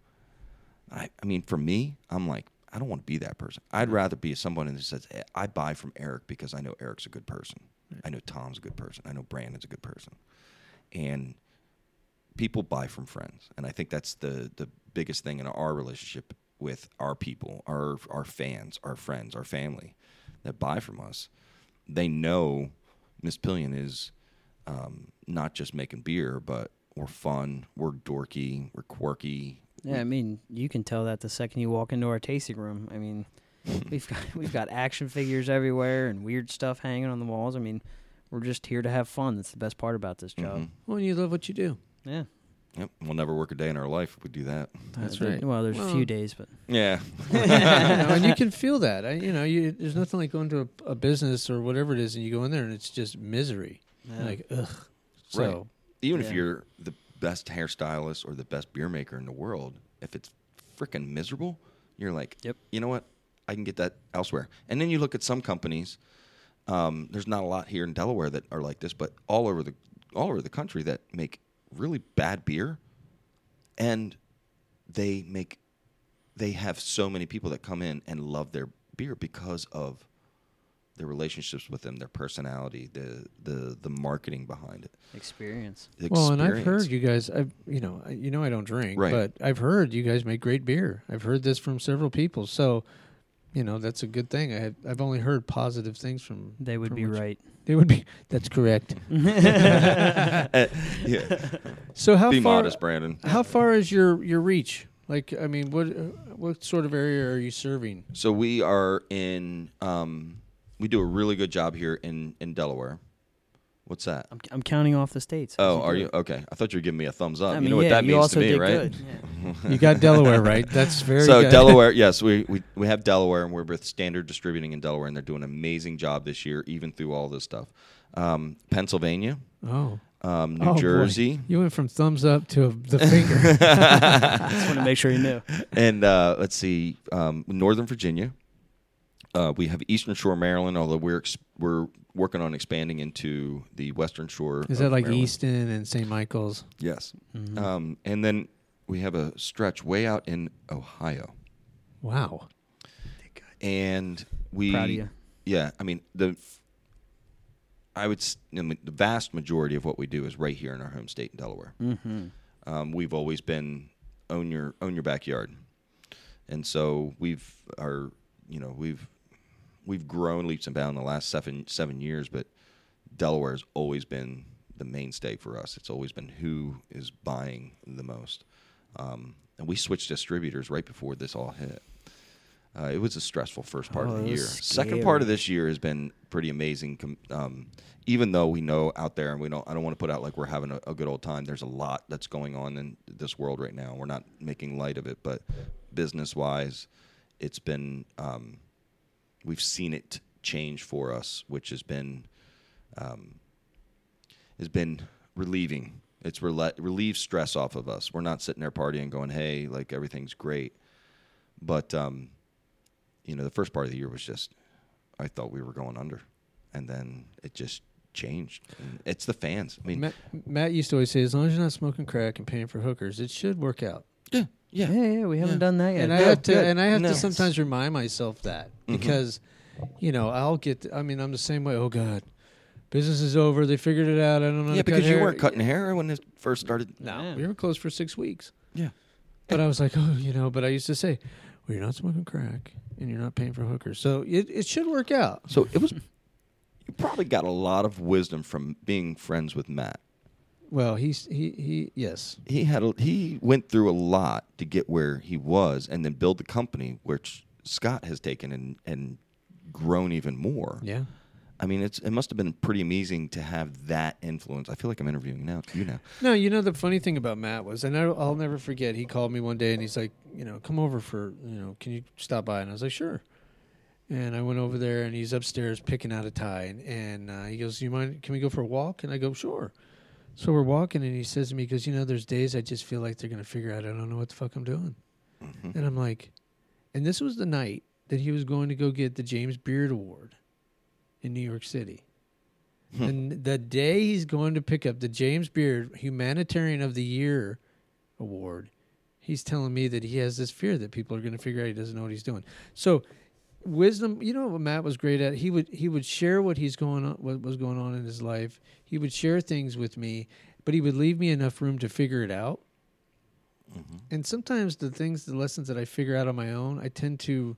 I I mean, for me, I'm like, I don't want to be that person. I'd rather be someone who says, "Eh, I buy from Eric because I know Eric's a good person. I know Tom's a good person. I know Brandon's a good person. And people buy from friends. And I think that's the, the biggest thing in our relationship with our people, our our fans, our friends, our family that buy from us. They know Miss Pillion is um, not just making beer, but we're fun, we're dorky, we're quirky. Yeah, I mean, you can tell that the second you walk into our tasting room. I mean, we've got we've got action figures everywhere and weird stuff hanging on the walls. I mean, we're just here to have fun. That's the best part about this job. Mhm. Well, you love what you do. Yeah, Yep, we'll never work a day in our life if we do that. That's Uh, right. Well, there's a Well- few days, but Yeah. you know, and you can feel that. I, you know, you, there's nothing like going to a, a business or whatever it is, and you go in there and it's just misery. yeah. Like, ugh. So, Right. Even if Yeah. you're the best hairstylist or the best beer maker in the world, if it's freaking miserable, you're like, Yep. you know what? I can get that elsewhere. And then you look at some companies Um, there's not a lot here in Delaware that are like this, but all over the all over the country that make really bad beer, and they make they have so many people that come in and love their beer because of their relationships with them, their personality, the the the marketing behind it, Experience. the Well, and I've experience. heard you guys. I've you know I- you know I don't drink, Right. but I've heard you guys make great beer. I've heard this from several people, so you know that's a good thing. I have, I've only heard positive things from. They would from be which- right. They would be. That's correct. Uh, yeah. So how Be far? modest, Brandon. How far is your your reach? Like, I mean, what uh, what sort of area are you serving? So we are in. Um, we do a really good job here in, in Delaware. What's that? I'm, I'm counting off the states. as Oh, do are it. you okay? I thought you were giving me a thumbs up. I you mean, know what yeah, that you means also to me, did right? good. Yeah. You got Delaware right. That's very So good. Delaware, yes, we, we we have Delaware, and we're with Standard Distributing in Delaware, and they're doing an amazing job this year, even through all this stuff. Um, Pennsylvania, Oh, um, New Oh, boy. Jersey, You went from thumbs up to a, the finger. Just want to make sure you knew. and uh, let's see, um, Northern Virginia. Uh, we have Eastern Shore, Maryland, although we're ex- we're working on expanding into the Western Shore. Is of that like Maryland. Easton and Saint Michael's? Yes. Mhm. Um, and then we have a stretch way out in Ohio, Wow. and we Proud of you. yeah, I mean the I would s- I mean, the vast majority of what we do is right here in our home state in Delaware. Mm-hmm. Um, we've always been own your own your backyard, and so we've our you know we've we've grown leaps and bounds in the last seven seven years, but Delaware has always been the mainstay for us. It's always been who is buying the most, um, and we switched distributors right before this all hit. Uh, it was a stressful first part Oh, of the it year. was Second part of scary. this year has been pretty amazing. com- Um, even though we know out there, and we don't, I don't want to put out like we're having a, a good old time. There's a lot that's going on in this world right now. We're not making light of it, but business wise, it's been um, we've seen it change for us, which has been um, has been relieving. It's rel- relieved stress off of us. We're not sitting there partying, going, "Hey, like everything's great," but um, you know, the first part of the year was just, I thought we were going under, and then it just changed. And it's the fans. I mean, Matt, Matt used to always say, as long as you're not smoking crack and paying for hookers, it should work out. yeah, yeah, Yeah, yeah, we haven't Yeah. done that yet. And I Good, have to, good. and I have No. to sometimes remind myself that Mhm. because, you know, I'll get. I mean, I'm the same way. Oh God, business is over. They figured it out. I don't know. yeah. to cut Because you hair. weren't cutting hair when it first started. No, Yeah. we were closed for six weeks. Yeah, But I was like, oh, you know. But I used to say, well, you're not smoking crack and you're not paying for hookers, so it it should work out. so it was. You probably got a lot of wisdom from being friends with Matt. Well, he's he he yes. He had a, he went through a lot to get where he was, and then build the company, which Scott has taken and and grown even more. Yeah. I mean, it's it must have been pretty amazing to have that influence. I feel like I'm interviewing now. You know. No, you know the funny thing about Matt was, and I'll, I'll never forget. He called me one day and he's like, you know, come over for, you know, can you stop by? And I was like, sure. And I went over there and he's upstairs picking out a tie, and, and uh, he goes, you mind? Can we go for a walk? And I go, sure. So we're walking, and he says to me, because you know, there's days I just feel like they're gonna figure out I don't know what the fuck I'm doing, Mhm. and I'm like, and this was the night that he was going to go get the James Beard Award in New York City. Hmm. And the day he's going to pick up the James Beard Humanitarian of the Year award, he's telling me that he has this fear that people are going to figure out he doesn't know what he's doing. So, wisdom, you know what Matt was great at? He would he would share what he's going on, what was going on in his life. He would share things with me, but he would leave me enough room to figure it out. Mhm. And sometimes the things, the lessons that I figure out on my own, I tend to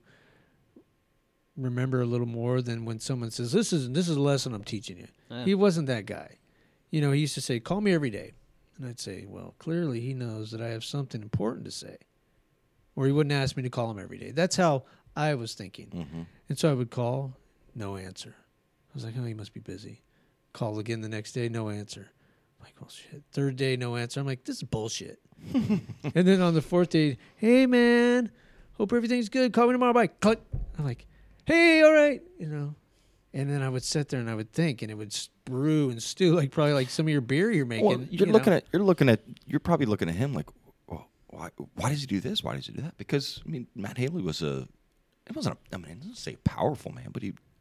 remember a little more than when someone says, "This is this is a lesson I'm teaching you." Yeah. He wasn't that guy. You know, he used to say, "Call me every day," and I'd say, "Well, clearly he knows that I have something important to say," or he wouldn't ask me to call him every day. That's how I was thinking, Mhm. and so I would call, no answer. I was like, "Oh, he must be busy." Call again the next day, no answer. I'm like, well, shit. Third day, no answer. I'm like, this is bullshit. And then on the fourth day, hey, man, hope everything's good. Call me tomorrow. Bye. Click. I'm like, hey, all right. You know. And then I would sit there and I would think, and it would brew and stew like probably like some of your beer you're making. Well, you're you looking know. at you're looking at you're probably looking at him like, well, why why does he do this? Why does he do that? Because I mean, Matt Haley was a it wasn't a, I mean, I didn't say a powerful man, but he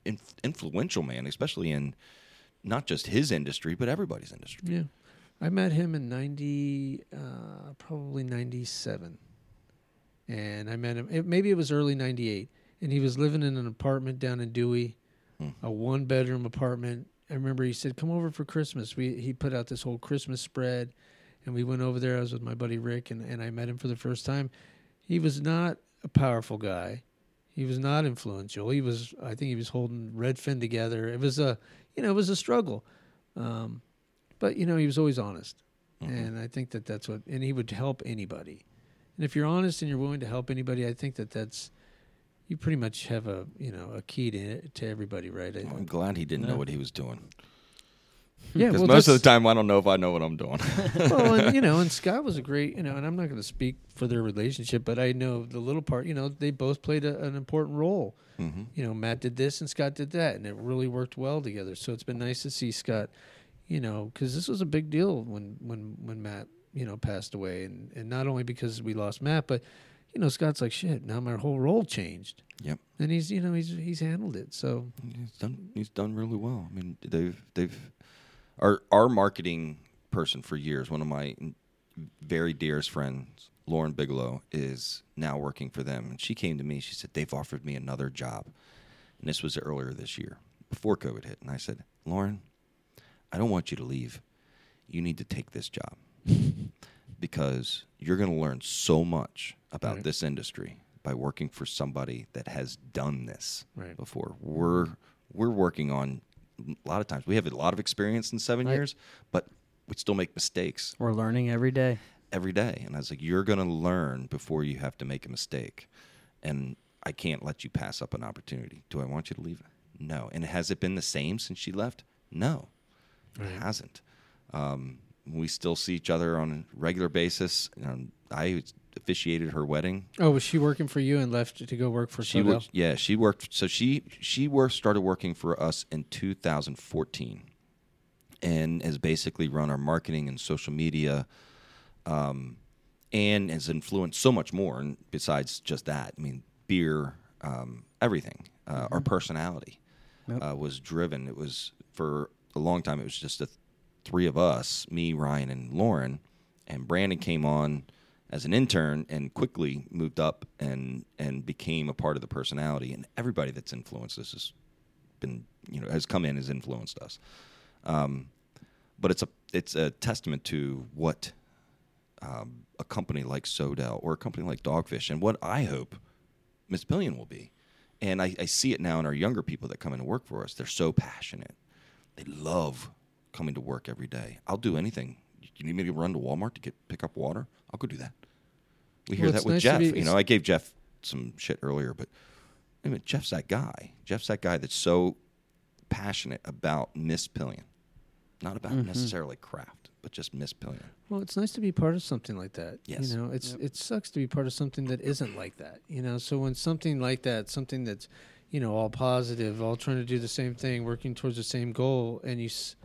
inf- influential man, especially in not just his industry, but everybody's industry. Yeah. I met him in ninety, uh, probably ninety-seven. And I met him, it, maybe it was early ninety-eight. And he was living in an apartment down in Dewey, Hmm. a one-bedroom apartment. I remember he said, come over for Christmas. We He put out this whole Christmas spread, and we went over there. I was with my buddy Rick, and, and I met him for the first time. He was not a powerful guy. He was not influential. He was, I think he was holding Redfin together. It was a, you know, it was a struggle. Um, but, you know, he was always honest. Mhm. And I think that that's what, and he would help anybody. And if you're honest and you're willing to help anybody, I think that that's, you pretty much have a, you know, a key to to everybody, right? I, I'm glad he didn't Yeah. know what he was doing. yeah, Because well, most of the that's- time, I don't know if I know what I'm doing. well, and, you know, and Scott was a great, you know, and I'm not going to speak for their relationship, but I know the little part, you know, they both played a, an important role. hmm You know, Matt did this and Scott did that, and it really worked well together. So it's been nice to see Scott, you know, because this was a big deal when, when, when Matt, you know, passed away. And, and not only because we lost Matt, but, you know, Scott's like, shit, now my whole role changed. Yep. And he's, you know, he's he's handled it. So, He's done. He's done really well. I mean, they've they've our our marketing person for years. One of my very dearest friends, Lauren Bigelow, is now working for them. And she came to me. She said they've offered me another job, and this was earlier this year before COVID hit. And I said, Lauren, I don't want you to leave. You need to take this job because you're going to learn so much about Right. this industry by working for somebody that has done this Right. before. We're we're working on a lot of times. We have a lot of experience in seven Right. years, but we still make mistakes We're learning every day. every day. And I was like, you're going to learn before you have to make a mistake. And I can't let you pass up an opportunity. Do I want you to leave? No. And has it been the same since she left? No, Right. it hasn't. Um, we still see each other on a regular basis. Um, I officiated her wedding. oh, was she working for you and left to go work for She Sodell? worked, yeah, she worked. So she she worked, started working for us in two thousand fourteen, and has basically run our marketing and social media, um, and has influenced so much more. And besides just that, I mean, beer, um, everything, uh, our personality Yep. uh, was driven. It was for a long time. It was just the th- three of us, me, Ryan, and Lauren, and Brandon came on as an intern and quickly moved up and and became a part of the personality. And everybody that's influenced us has been, you know, has come in, has influenced us. Um, but it's a it's a testament to what um, a company like Sodell or a company like Dogfish and what I hope Miss Pillion will be. And I, I see it now in our younger people that come in to work for us. They're so passionate. They love coming to work every day. I'll do anything. You need me to run to Walmart to get pick up water? I'll go do that. We hear Well, that it's with nice to Jeff. be- You it's- know, I gave Jeff some shit earlier, but I mean, Jeff's that guy. Jeff's that guy that's so passionate about Miss Pillion. Not about Mhm. necessarily craft, but just Miss Pillion. Well, it's nice to be part of something like that. Yes. You know, it's Yep. it sucks to be part of something that isn't like that. You know, so when something like that, something that's, you know, all positive, all trying to do the same thing, working towards the same goal, and you, s-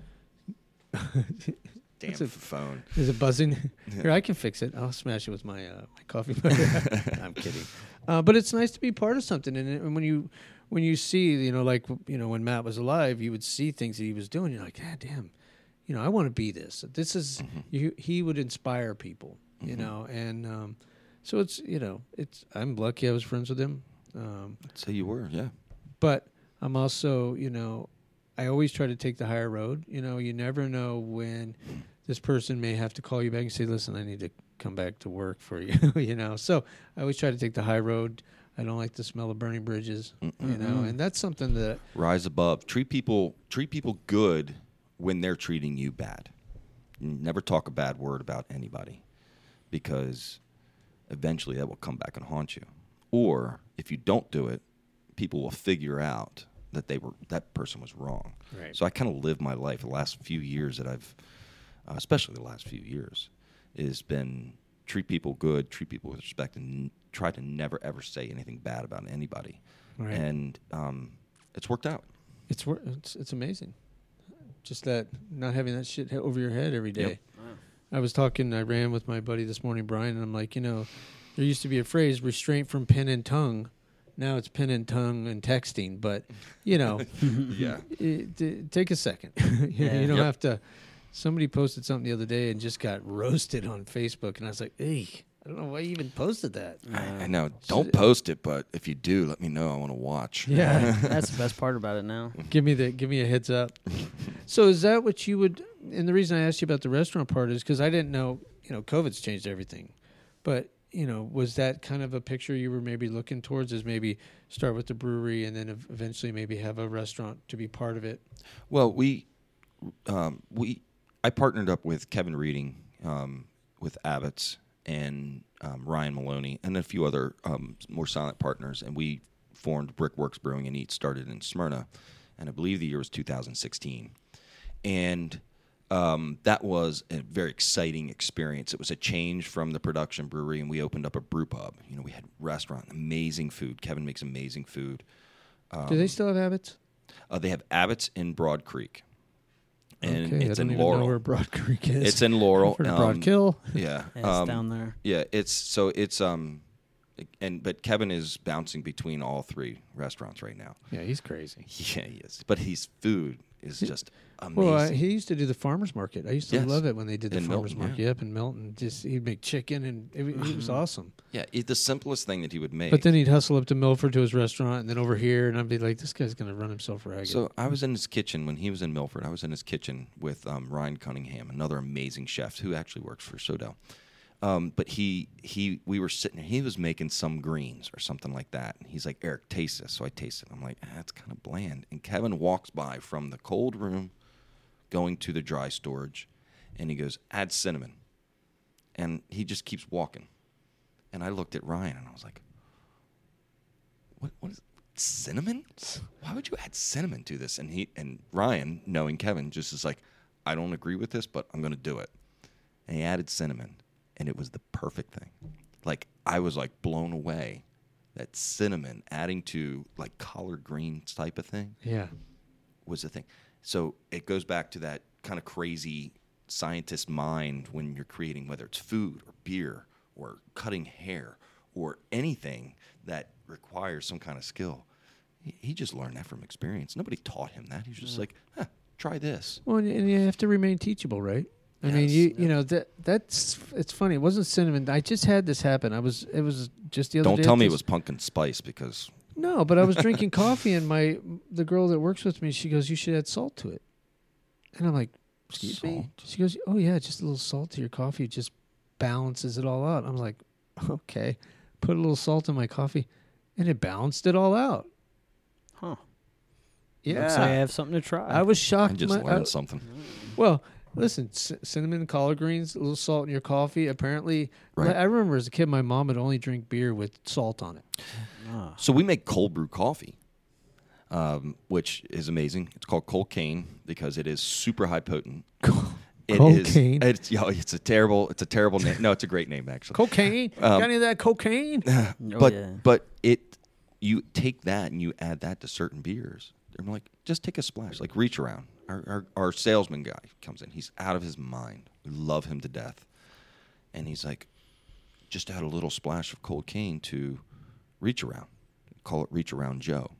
Damn That's a- phone. is it buzzing? Here, I can fix it. I'll smash it with my uh, my coffee mug. I'm kidding. Uh, but it's nice to be part of something, and, it- and when you when you see, you know, like you know, when Matt was alive, you would see things that he was doing. You're like, God damn, you know, I want to be this. This is Mhm. you, he would inspire people, you Mhm. know, and um, so it's you know, it's I'm lucky I was friends with him, um, So you were, yeah. but I'm also, you know, I always try to take the higher road. You know, you never know when this person may have to call you back and say, listen, I need to come back to work for you, you know. So I always try to take the high road. I don't like the smell of burning bridges, you know, Mhm. and that's something that, Rise above. Treat people treat people good when they're treating you bad. Never talk a bad word about anybody, because eventually that will come back and haunt you. Or if you don't do it, people will figure out that they were that person was wrong. right. So I kind of live my life the last few years that I've, uh, especially the last few years, has been treat people good, treat people with respect, and n- try to never ever say anything bad about anybody. right. And um, it's worked out. It's, wor- it's it's amazing. Just that not having that shit he- over your head every day. Yep. I was talking, I ran with my buddy this morning, Brian, and I'm like, you know, there used to be a phrase, restraint from pen and tongue. now it's pen and tongue and texting. But you know, Yeah. it, t- take a second. you, Yeah. you don't Yep. have to. Somebody posted something the other day and just got roasted on Facebook, and I was like, "Hey, I don't know why you even posted that." I, I know. Don't post it, but if you do, let me know. I want to watch. Yeah, That's the best part about it now. give me the give me a heads up. So is that what you would? And the reason I asked you about the restaurant part is because I didn't know. You know, COVID's changed everything, but you know, was that kind of a picture you were maybe looking towards? Is maybe start with the brewery and then ev- eventually maybe have a restaurant to be part of it? Well, we, um, we, I partnered up with Kevin Reading, um, with Abbott's and um, Ryan Maloney and a few other um, more silent partners, and we formed Brickworks Brewing and Eats. Started in Smyrna, and I believe the year was two thousand sixteen, and um, that was a very exciting experience. It was a change from the production brewery, and we opened up a brew pub. You know, we had restaurant, amazing food. Kevin makes amazing food. Um, Do they still have Abbott's? Uh, they have Abbott's in Broad Creek. And Okay, it's I don't in even Laurel. know where Broad Creek is. It's in Laurel. For um, Broadkill. Yeah. Yeah, it's um, down there. Yeah, it's so it's um and but Kevin is bouncing between all three restaurants right now. Yeah, he's crazy. Yeah, he is. But his food is just amazing. Well, I, he used to do the farmers market. I used to Yes. love it when they did the In farmers Milton, market. yeah. Yep, in Milton. Just he'd make chicken, and it, it was awesome. yeah, it, the simplest thing that he would make. But then he'd hustle up to Milford to his restaurant, and then over here, and I'd be like, "This guy's gonna run himself ragged." So I was in his kitchen when he was in Milford. I was in his kitchen with um, Ryan Cunningham, another amazing chef who actually works for Sodell. Um, but he he we were sitting there. He was making some greens or something like that. And he's like, "Eric, taste this." So I taste it. I'm like, ah, "It's kind of bland." And Kevin walks by from the cold room, going to the dry storage, and he goes, "Add cinnamon." And he just keeps walking. And I looked at Ryan and I was like, "What? What is cinnamon? Why would you add cinnamon to this?" And he and Ryan, knowing Kevin, just is like, "I don't agree with this, but I'm going to do it." And he added cinnamon, and it was the perfect thing. Like, I was like blown away that cinnamon adding to like collard greens type of thing yeah, was the thing. So it goes back to that kind of crazy scientist mind when you're creating, whether it's food or beer or cutting hair or anything that requires some kind of skill. He, he just learned that from experience. Nobody taught him that. He was just like, huh, try this. well, and you have to remain teachable, right? I mean, Yes. you you know that that's it's funny. It wasn't cinnamon. I just had this happen. I was it was just the other day. Don't tell at me it this- was pumpkin spice because No, but I was drinking coffee, and my the girl that works with me, she goes, "You should add salt to it," and I'm like, "Excuse me?" Salt? She goes, "Oh yeah, just a little salt to your coffee just balances it all out." I'm like, "Okay," put a little salt in my coffee, and it balanced it all out. Huh. Yeah, Looks like I have something to try. I was shocked. I just my- learned I- something. Well, listen, c- cinnamon, collard greens, a little salt in your coffee. Apparently, Right. I remember as a kid, my mom would only drink beer with salt on it. Ah. So we make cold brew coffee, um, which is amazing. It's called Cold Cane because it is super high potent. It is- Cocaine? It's, yeah, it's a terrible. It's a terrible name. No, it's a great name actually. Cocaine? Um, Got any of that cocaine? Oh, but yeah. but it you take that and you add that to certain beers. I'm like, just take a splash, like reach around. Our, our our salesman guy comes in. He's out of his mind. We love him to death, and he's like, just add a little splash of Cold Cane to reach around. Call it Reach Around Joe.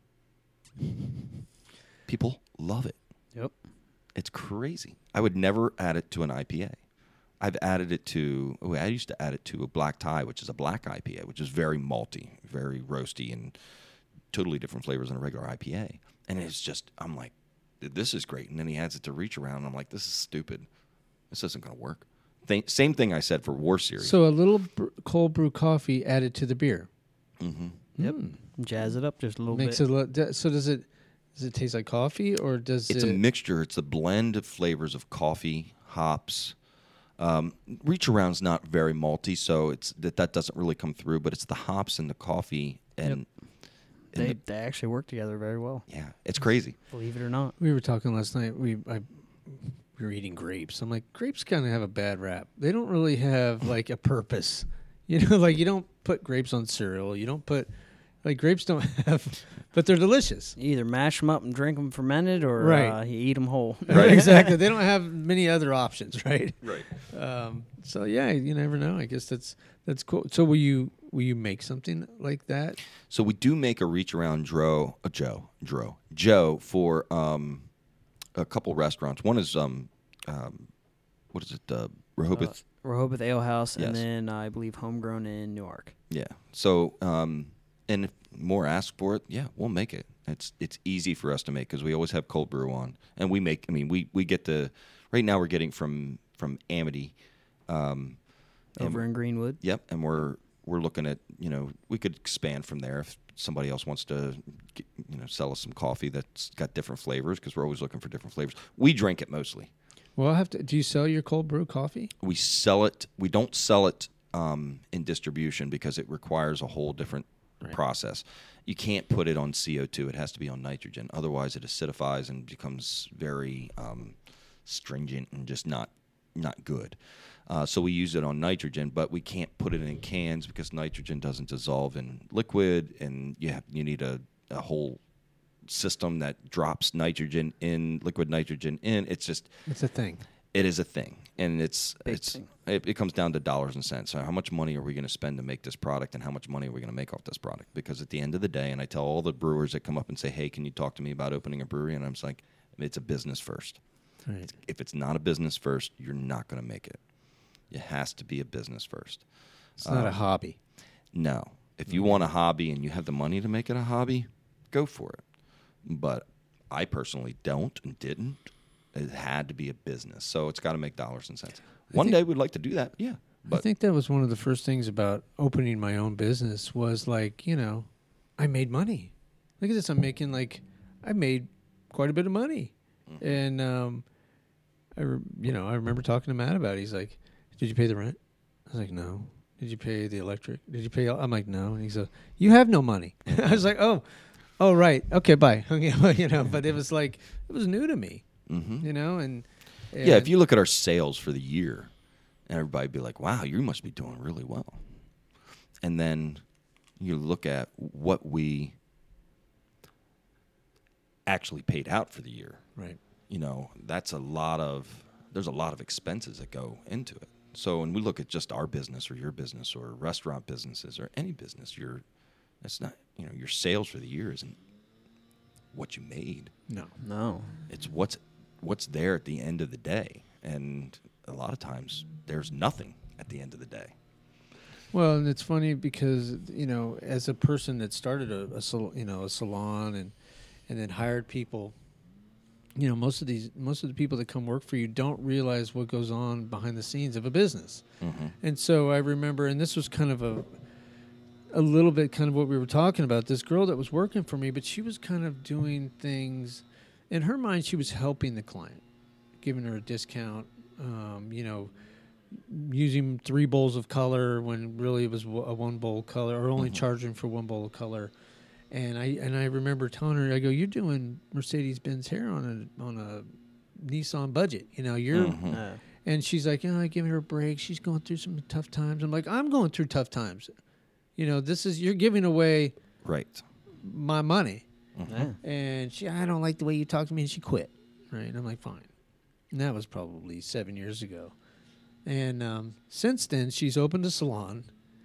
People love it. Yep. It's crazy. I would never add it to an I P A. I've added it to, oh, I used to add it to a black tie, which is a black I P A, which is very malty, very roasty, and totally different flavors than a regular I P A. And it's just, I'm like, this is great. And then he adds it to Reach Around, and I'm like, this is stupid. This isn't going to work. Th- same thing I said for War Series. So a little br- cold brew coffee added to the beer. mm-hmm. Yep. Jazz it up just a little Makes bit. it. Lo- d- so does it? Does it taste like coffee, or does It's it? a mixture. It's a blend of flavors of coffee, hops. Um, Reach Around's not very malty, so it's that that doesn't really come through. But it's the hops and the coffee, and, and They the- they actually work together very well. yeah, it's crazy. Believe it or not. we were talking last night. We I, we were eating grapes. I'm like, grapes kind of have a bad rap. They don't really have like a purpose. You know, like you don't put grapes on cereal. You don't put like grapes don't have, but they're delicious. You either mash them up and drink them fermented, or Right. uh, you eat them whole. Right, exactly. They don't have many other options, right? Right. Um, so yeah, you never know. I guess that's that's cool. So were you will you make something like that? So we do make a reach around Dro, uh, Joe, Dro, Joe for um, a couple restaurants. One is um, um, what is it? Uh, Rehoboth. Uh, Rehoboth Ale House, Yes. and then I believe Homegrown in Newark. Yeah. So um, and if more ask for it, yeah, we'll make it. It's it's easy for us to make because we always have cold brew on, and we make. I mean, we, we get the right now we're getting from from Amity, um, Over in Greenwood. Yep, and we're we're looking at, you know, we could expand from there if somebody else wants to, get, you know, sell us some coffee that's got different flavors because we're always looking for different flavors. We drink it mostly. Well, I'll have to. Do you sell your cold brew coffee? We sell it. We don't sell it um, in distribution because it requires a whole different Right. process. You can't put it on C O two. It has to be on nitrogen. Otherwise, it acidifies and becomes very um, stringent and just not not good. Uh, so we use it on nitrogen, but we can't put it in cans because nitrogen doesn't dissolve in liquid, and you have, you need a, a whole system that drops nitrogen in, liquid nitrogen in. It's just It's a thing. it is a thing, and it's Big it's thing. it, it comes down to dollars and cents. So how much money are we going to spend to make this product, and how much money are we going to make off this product? Because at the end of the day, and I tell all the brewers that come up and say, "Hey, can you talk to me about opening a brewery?" And I'm just like, "It's a business first. Right. If it's not a business first, you're not going to make it. It has to be a business first. It's not a Um, hobby. No, if you want a hobby and you have the money to make it a hobby, go for it. But I personally don't and didn't. It had to be a business, so it's got to make dollars and cents. One think- day we'd like to do that, yeah. I But think that was one of the first things about opening my own business was like, you know, I made money. Look at this. I'm making like, I made quite a bit of money. Mm-hmm. And, um, I, re- you know, I remember talking to Matt about it. He's like, did you pay the rent? I was like, no. Did you pay the electric? Did you pay? All? I'm like, no. And he's like, you have no money. I was like, oh, oh, right. Okay, bye. You know, but it was like, it was new to me, mhm. you know, and, and yeah, if you look at our sales for the year, everybody'd be like, "Wow, you must be doing really well." And then you look at what we actually paid out for the year. right. You know, that's a lot of there's a lot of expenses that go into it. So when we look at just our business or your business or restaurant businesses or any business, your that's not, you know, your sales for the year isn't what you made. No. No. It's what's what's there at the end of the day. And a lot of times there's nothing at the end of the day. Well, and it's funny because, you know, as a person that started a, a sal- you know a salon and and then hired people, you know, most of these most of the people that come work for you don't realize what goes on behind the scenes of a business. Mm-hmm. And so I remember, and this was kind of a a little bit kind of what we were talking about. This girl that was working for me, but she was kind of doing things in her mind. She was helping the client, giving her a discount. Um, you know. Using three bowls of color when really it was w- a one bowl color, or only Mhm. charging for one bowl of color. And I and I remember telling her, I go, "You're doing Mercedes Benz hair on a on a Nissan budget, you know. You're." Mhm. Uh, And she's like, "You know, I give her a break. She's going through some tough times." I'm like, "I'm going through tough times. You know, this is you're giving away Right. my money." Mhm. yeah. And she, I don't like the way you talk to me, and she quit. Right? And I'm like, fine. And that was probably seven years ago. And um, since then, she's opened a salon,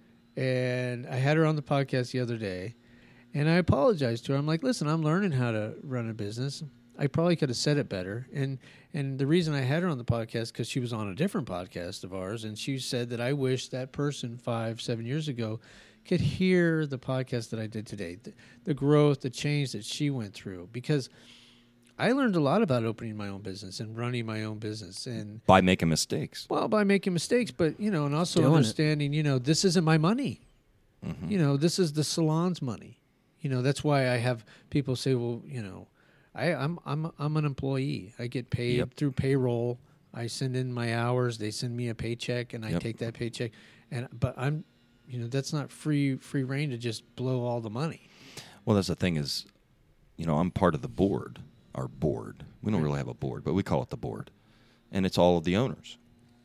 and I had her on the podcast the other day, and I apologized to her. I'm like, listen, I'm learning how to run a business. I probably could have said it better. And and the reason I had her on the podcast because she was on a different podcast of ours, and she said that I wish that person five, seven years ago could hear the podcast that I did today, the, the growth, the change that she went through, because I learned a lot about opening my own business and running my own business, and By making mistakes. well, by making mistakes, but you know, and also Doing it. understanding, you know, this isn't my money. Mhm. You know, this is the salon's money. You know, that's why I have people say, well, you know, I, I'm I'm I'm an employee. I get paid Yep. through payroll. I send in my hours. They send me a paycheck, and I Yep. take that paycheck. And but I'm, you know, that's not free free reign to just blow all the money. Well, that's the thing is, you know, I'm part of the board, our board. We don't Right. really have a board, but we call it the board. And it's all of the owners.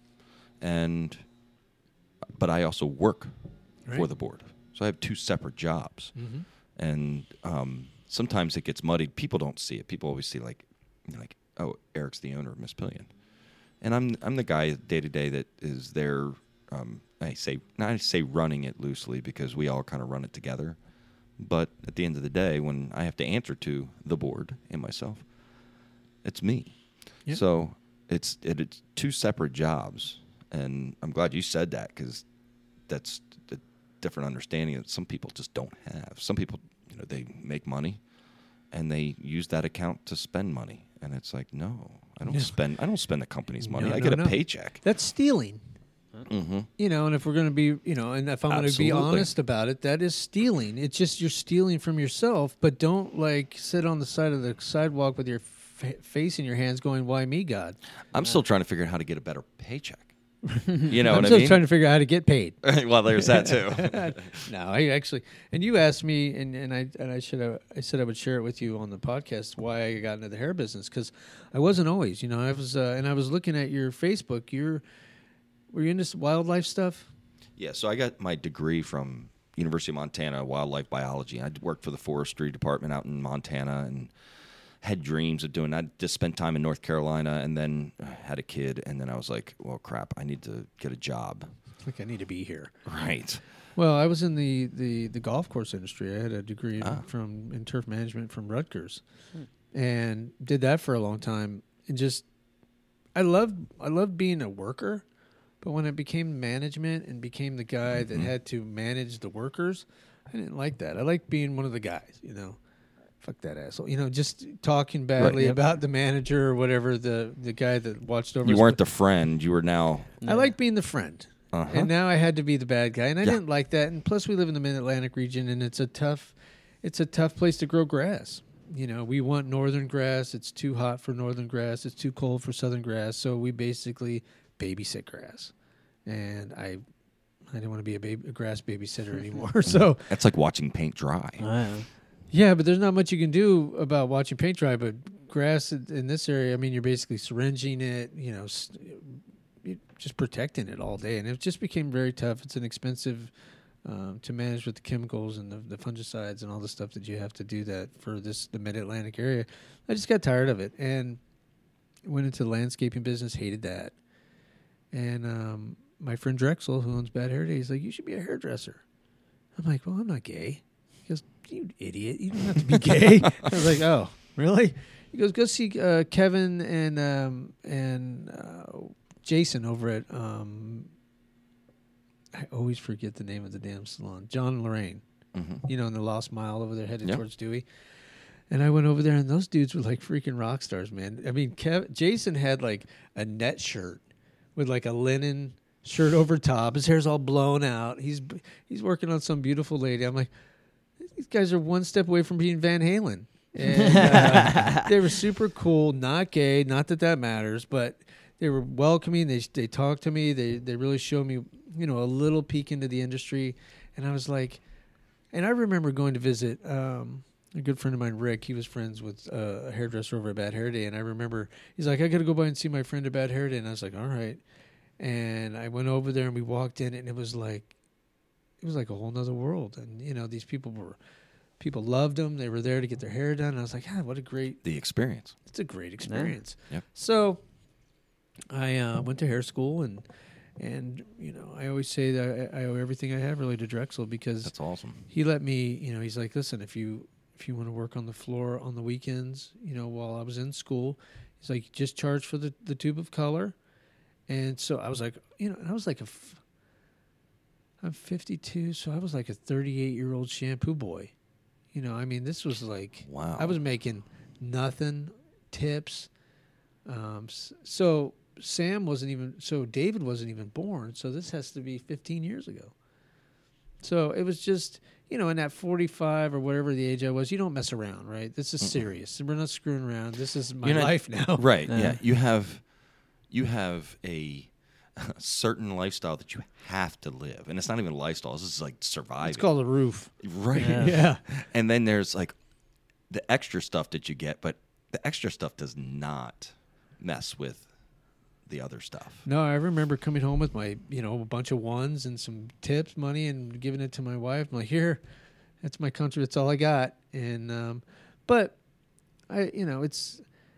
And, but I also work for Right. the board. So I have two separate jobs. Mm-hmm. And um, sometimes it gets muddied. People don't see it. People always see like, you know, like, oh, Eric's the owner of Miss Pillion. And I'm I'm the guy day to day that is there um, I say not I say running it loosely because we all kind of run it together. But at the end of the day, when I have to answer to the board and myself, it's me. Yeah. So it's it, it's two separate jobs, and I'm glad you said that because that's a different understanding that some people just don't have. Some people, you know, they make money, and they use that account to spend money, and it's like, no, I don't No. spend. I don't spend the company's money. No, I no, get a no. paycheck. That's stealing. Mm-hmm. You know, and if we're going to be, you know, and if I'm going to be Absolutely. honest about it, that is stealing. It's just you're stealing from yourself, but don't like sit on the side of the sidewalk with your f- face in your hands going, why me, God? I'm still trying to figure out how to get a better paycheck. You know I'm what I still mean? trying to figure out how to get paid. Well, there's that too. No, I actually, and you asked me, and, and I and I should have, I said I would share it with you on the podcast why I got into the hair business because I wasn't always, you know, I was, uh, and I was looking at your Facebook. You're, were you into s- wildlife stuff? Yeah, so I got my degree from University of Montana, wildlife biology. I worked for the forestry department out in Montana and had dreams of doing that. I just spent time in North Carolina and then had a kid. And then I was like, well, crap, I need to get a job. Like I need to be here. Right. Well, I was in the, the, the golf course industry. I had a degree in, Ah. from in turf management from Rutgers, and did that for a long time. And just, I loved I loved being a worker, but when it became management and became the guy that Mhm. had to manage the workers, I didn't like that. I liked being one of the guys. You know, fuck that asshole. You know, just talking badly yep. about the manager or whatever the the guy that watched over. You his- weren't the friend. You were now. I liked being the friend. Uh-huh. And now I had to be the bad guy, and I Yeah. didn't like that. And plus, we live in the Mid-Atlantic region, and it's a tough, it's a tough place to grow grass. You know, we want northern grass. It's too hot for northern grass. It's too cold for southern grass. So we basically babysit grass, and I, I didn't want to be a, baby, a grass babysitter anymore. So That's like watching paint dry. Wow. yeah, but there's not much you can do about watching paint dry. But grass in in this area, I mean, you're basically syringing it. You know. St- you- just protecting it all day, and it just became very tough. It's an expensive um, to manage with the chemicals and the, the fungicides and all the stuff that you have to do that for this the Mid-Atlantic area. I just got tired of it and went into the landscaping business. Hated that, and um, my friend Drexel, who owns Bad Hair Day, he's like, "You should be a hairdresser." I'm like, "Well, I'm not gay." He goes, "You idiot! You don't have to be gay." I was like, "Oh, really?" He goes, "Go see uh, Kevin and um, and." Uh, Jason over at, um, I always forget the name of the damn salon, John and Lorraine, Mm-hmm. you know, in the Lost Mile over there headed Yep. towards Dewey. And I went over there, and those dudes were like freaking rock stars, man. I mean, Kev, Jason had like a net shirt with like a linen shirt over top. His hair's all blown out. He's he's working on some beautiful lady. I'm like, these guys are one step away from being Van Halen. And uh, they were super cool, not gay, not that that matters, but they were welcoming. They they talked to me. They they really showed me, you know, a little peek into the industry. And I was like, and I remember going to visit um, a good friend of mine, Rick. He was friends with uh, a hairdresser over at Bad Hair Day. And I remember he's like, I got to go by and see my friend at Bad Hair Day. And I was like, all right. And I went over there and we walked in, and it was like, it was like a whole nother world. And, you know, these people were, people loved them. They were there to get their hair done. And I was like, ah, what a great, The experience. it's a great experience. Yep. So I uh, went to hair school, and and you know I always say that I, I owe everything I have really to Drexel because That's awesome. he let me. You know, he's like, listen, if you if you want to work on the floor on the weekends, you know, while I was in school, he's like, just charge for the the tube of color. And so I was like, you know, I was like a. F- I'm fifty-two, so I was like a thirty-eight year old shampoo boy. You know, I mean, this was like. Wow. I was making nothing, tips. Um, s- so Sam wasn't even, so David wasn't even born. So this has to be fifteen years ago. So it was just, you know, in that forty-five or whatever the age I was, you don't mess around, right? This is Mm-mm. serious. We're not screwing around. This is my You're not- life now. Right. Yeah. Yeah. You have, you have a, certain lifestyle that you have to live, and it's not even a lifestyle. This is like surviving. It's called a roof. right. Yeah. Yeah. And then there's like the extra stuff that you get, but the extra stuff does not mess with the other stuff. No, I remember coming home with my, you know, a bunch of ones and some tips, money, and giving it to my wife. I'm like, here, that's my country. That's all I got. And, um, but I, you know, it's,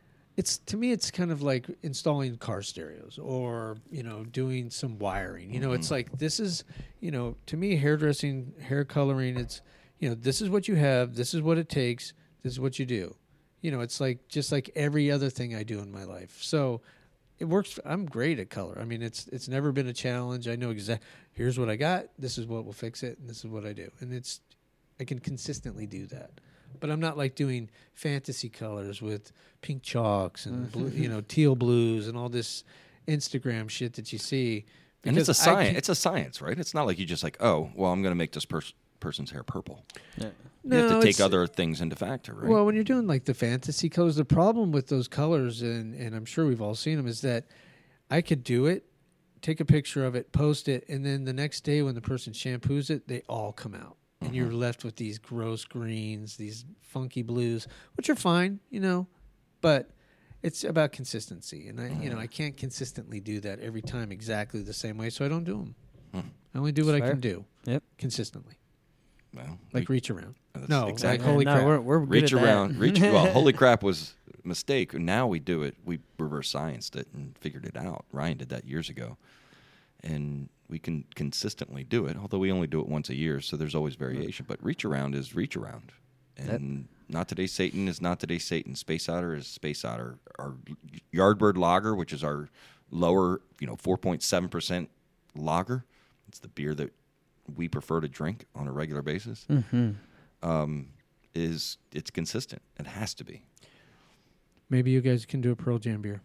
it's to me it's kind of like installing car stereos or you know doing some wiring. You know, it's like this is you know to me hairdressing, hair coloring. It's you know this is what you have. This is what it takes. This is what you do. You know, it's like just like every other thing I do in my life. So it works. I'm great at color. I mean, it's it's never been a challenge. I know exactly. Here's what I got. This is what will fix it, and this is what I do. And it's I can consistently do that. But I'm not like doing fantasy colors with pink chalks and blue, you know teal blues and all this Instagram shit that you see. And it's a Because I science. can't- It's a science, right? It's not like you just like, oh, well, I'm going to make this pers- person's hair purple. Yeah. You have No, to take it's- other things into factor, right? Well, when you're doing like the fantasy colors, the problem with those colors, and, and I'm sure we've all seen them, is that I could do it, take a picture of it, post it, and then the next day when the person shampoos it, they all come out. And Mm-hmm. you're left with these gross greens, these funky blues, which are fine, you know, but it's about consistency. And I, you know, I can't consistently do that every time exactly the same way, so I don't do them. Hmm. I only do what Fair. I can do Yep. consistently, well, like we- reach around. that's No, exactly. like holy no, crap. We're, we're good reach at that. around, reach. Well, holy crap was a mistake. Now we do it. We reverse scienced it and figured it out. Ryan did that years ago, and we can consistently do it. Although we only do it once a year, so there's always variation. But reach around is reach around, and not today Satan is not today Satan. Space Otter is Space Otter. Our Yardbird Lager, which is our lower, you know, four point seven percent lager. It's the beer that we prefer to drink on a regular basis. Mm-hmm. Um, is it's consistent. It has to be. Maybe you guys can do a Pearl Jam beer.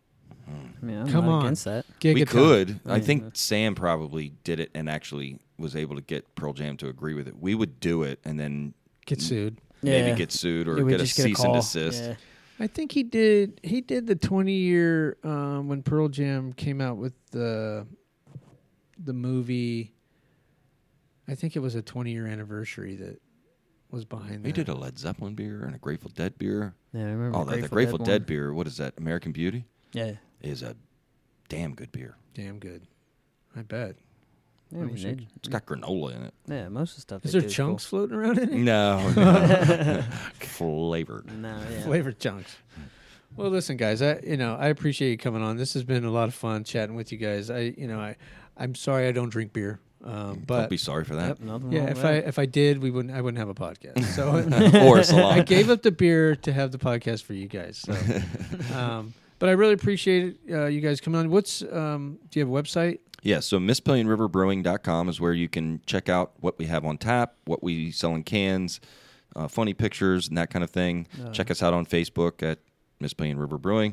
I mean, I'm Come not on. against that. Gigaton. We could. I Yeah. think Sam probably did it and actually was able to get Pearl Jam to agree with it. We would do it and then Get sued. maybe Yeah. get sued or Yeah, we get a just get a cease and call. desist. Yeah. I think he did. He did the twenty year um, when Pearl Jam came out with the the movie. I think it was a twenty year anniversary that was behind We that. did a Led Zeppelin beer and a Grateful Dead beer. Yeah, I remember Oh, the, the Grateful, Grateful Dead, Dead one. beer. What is that? American Beauty Yeah. is a damn good beer. Damn good. I bet. Yeah, I mean, wish they- I It's got granola in it. yeah, most of the stuff. Is they there do chunks floating around in it? No, no. flavored. Cool. No, yeah. Flavored chunks. Well, listen, guys. I you know I appreciate you coming on. This has been a lot of fun chatting with you guys. I you know I I'm sorry I don't drink beer, um, but Don't be sorry for that. Yep, nothing yeah, wrong if with I that. if I did, we wouldn't. I wouldn't have a podcast. So Or a salon. I gave up the beer to have the podcast for you guys. So, um, but I really appreciate it, uh, you guys coming on. What's um, do you have a website? Yeah, so Mispillion River Brewing dot com is where you can check out what we have on tap, what we sell in cans, uh, funny pictures, and that kind of thing. Uh, check us out on Facebook at Mispillion River Brewing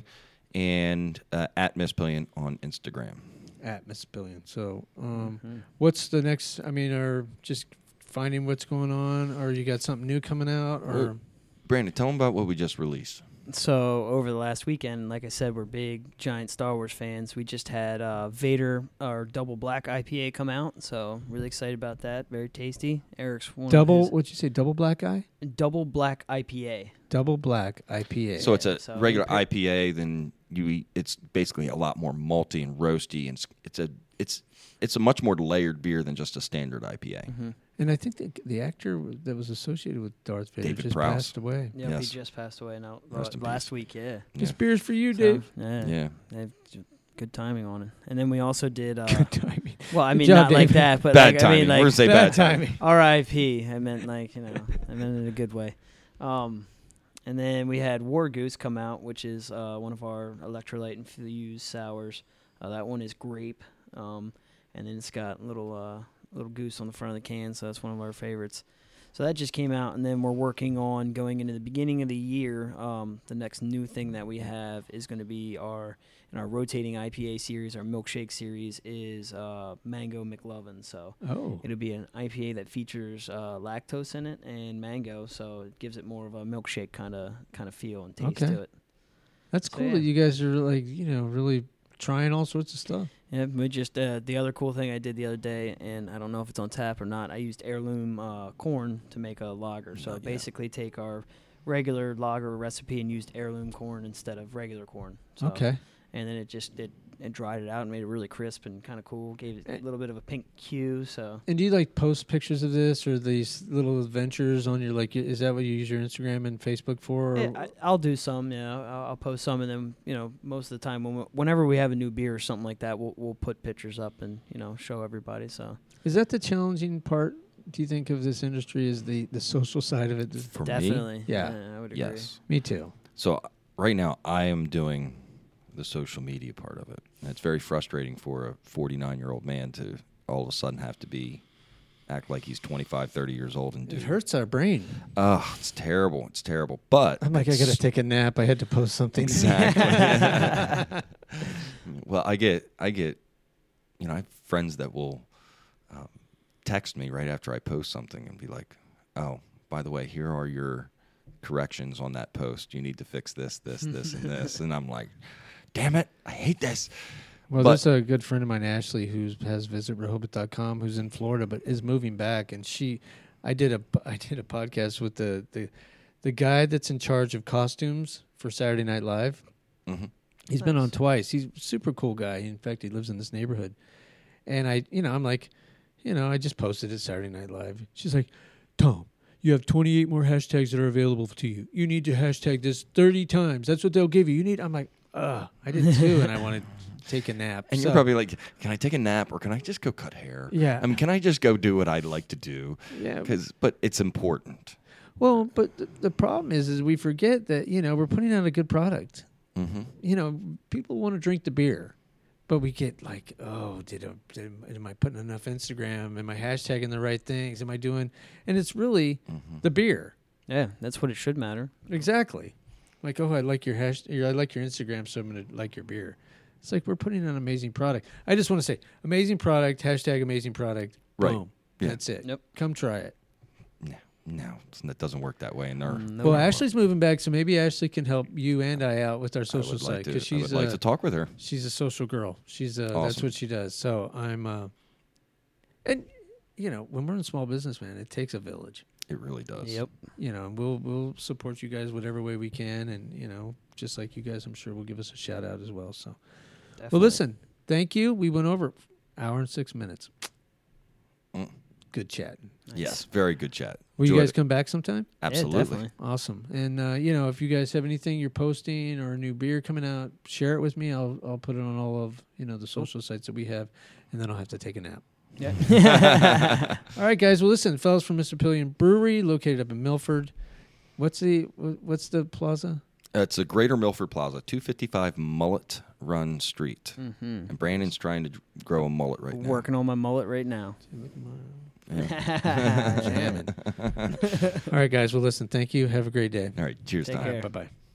and uh, at Mispillion on Instagram. At Miss Billion. So, um, Mhm. what's the next? I mean, are just finding what's going on, or you got something new coming out, or Well, Brandon, tell them about what we just released. So over the last weekend, like I said, we're big, giant Star Wars fans. We just had uh, Vader, our Double Black I P A, come out. So really excited about that. Very tasty. Eric's one double? of his What'd you say? Double black eye? Double Black I P A. Double black I P A. So it's a so regular you pick- I P A. Then you eat. It's basically a lot more malty and roasty, and it's, it's a it's it's a much more layered beer than just a standard I P A. Mm-hmm. and I think the, the actor that was associated with Darth Vader David just Prowse. passed away. Yep, Yes. he just passed away now Rest uh, in last peace. week. Yeah. This Yeah. beer's for you, So, Dave. yeah. Yeah. They have j- good timing on it. And then we also did. Uh, Good timing. well, I Good mean, job, not like Dave. that, but Bad like, timing. I mean, We're like gonna say Bad bad timing. timing. R I P I meant like, you know, I meant it in a good way. Um, and then we had War Goose come out, which is uh, one of our electrolyte infused sours. Uh, that one is grape, um, and then it's got little uh, little goose on the front of the can, so that's one of our favorites. So that just came out, and then we're working on going into the beginning of the year. Um, the next new thing that we have is going to be our in our rotating I P A series, our milkshake series is uh, Mango McLovin. So Oh, it'll be an I P A that features uh, lactose in it and mango, so it gives it more of a milkshake kind of kind of feel and taste Okay. to it. that's So, cool yeah. that you guys are like you know really trying all sorts of stuff. Yeah, we just uh, the other cool thing I did the other day, and I don't know if it's on tap or not. I used heirloom uh, corn to make a lager. So Not yet. basically, take our regular lager recipe and used heirloom corn instead of regular corn. So, Okay. And then it just it and dried it out and made it really crisp and kind of cool. Gave it a little bit of a pink hue. So. And do you like post pictures of this or these little adventures on your like? Is that what you use your Instagram and Facebook for? Or? Yeah, I, I'll do some. Yeah, I'll, I'll post some, and then you know, most of the time, when we, whenever we have a new beer or something like that, we'll we'll put pictures up and you know show everybody. So. Is that the challenging part? Do you think of this industry as the the social side of it? For Definitely. me, Yeah. I would agree. yes. Me too. So right now, I am doing the social media part of it. And it's very frustrating for a forty-nine-year-old man to all of a sudden have to be act like he's twenty-five, thirty years old and do. It hurts our brain. Oh, it's terrible. It's terrible. But I'm like, I it's- gotta take a nap. I had to post something. Exactly. Well, I get, I get, you know, I have friends that will um, text me right after I post something and be like, "Oh, by the way, here are your corrections on that post. You need to fix this, this, this, and this." And I'm like, "Damn it, I hate this." Well, But- there's a good friend of mine, Ashley, who has visit rehoboth dot com, who's in Florida but is moving back, and she, I did a, I did a podcast with the the, the guy that's in charge of costumes for Saturday Night Live. Mm-hmm. He's been on Nice. twice. He's a super cool guy. In fact, he lives in this neighborhood, and I, you know, I'm like, you know, I just posted it Saturday Night Live. She's like, Tom, you have twenty-eight more hashtags that are available to you. You need to hashtag this thirty times. That's what they'll give you. You need. I'm like, ugh, I did too, and I want to take a nap. And So- you're probably like, "Can I take a nap, or can I just go cut hair?" Yeah. I mean, can I just go do what I'd like to do? Yeah. Because, but it's important. Well, but the, the problem is, is we forget that you know we're putting out a good product. Mm-hmm. You know, people want to drink the beer, but we get like, oh, did, I, did am I putting enough Instagram? Am I hashtagging the right things? Am I doing? And it's really Mm-hmm. the beer. Yeah, that's what it should matter. Exactly. Like, oh, I like your hash. I like your Instagram, so I'm gonna like your beer. It's like we're putting out an amazing product. I just want to say, amazing product. Hashtag amazing product. Right. Boom. Yeah. That's it. Yep. Come try it. No, no, it's- it doesn't work that way in our. Mm, no well, doubt. Ashley's moving back, so maybe Ashley can help you and I out with our I social would like site to, because I she's would like uh, to talk with her. she's a social girl. She's uh, that's Awesome. what she does. So I'm, uh, and you know, when we're in small business, man, it takes a village. It really does. Yep. You know, we'll we'll support you guys whatever way we can, and you know, just like you guys, I'm sure will give us a shout out as well. So, Definitely. well, listen, thank you. We went over hour and six minutes. Mm. Good chat. Nice. Yes, very good chat. Will you Enjoyed guys it. come back sometime? Yeah, Absolutely. definitely. Awesome. And uh, you know, if you guys have anything you're posting or a new beer coming out, share it with me. I'll I'll put it on all of you know the social sites that we have, and then I'll have to take a nap. Yeah. All right, guys. Well, listen, fellas from Mister Pillion Brewery, located up in Milford. What's the wh- what's the plaza? Uh, it's a Greater Milford Plaza, two fifty-five Mullet Run Street. mm-hmm. And Brandon's trying to d- grow a mullet right now. Working on my mullet right now. Yeah. Jamming. All right, guys. Well, listen. Thank you. Have a great day. All right. Cheers, Take Tom. care. Bye bye.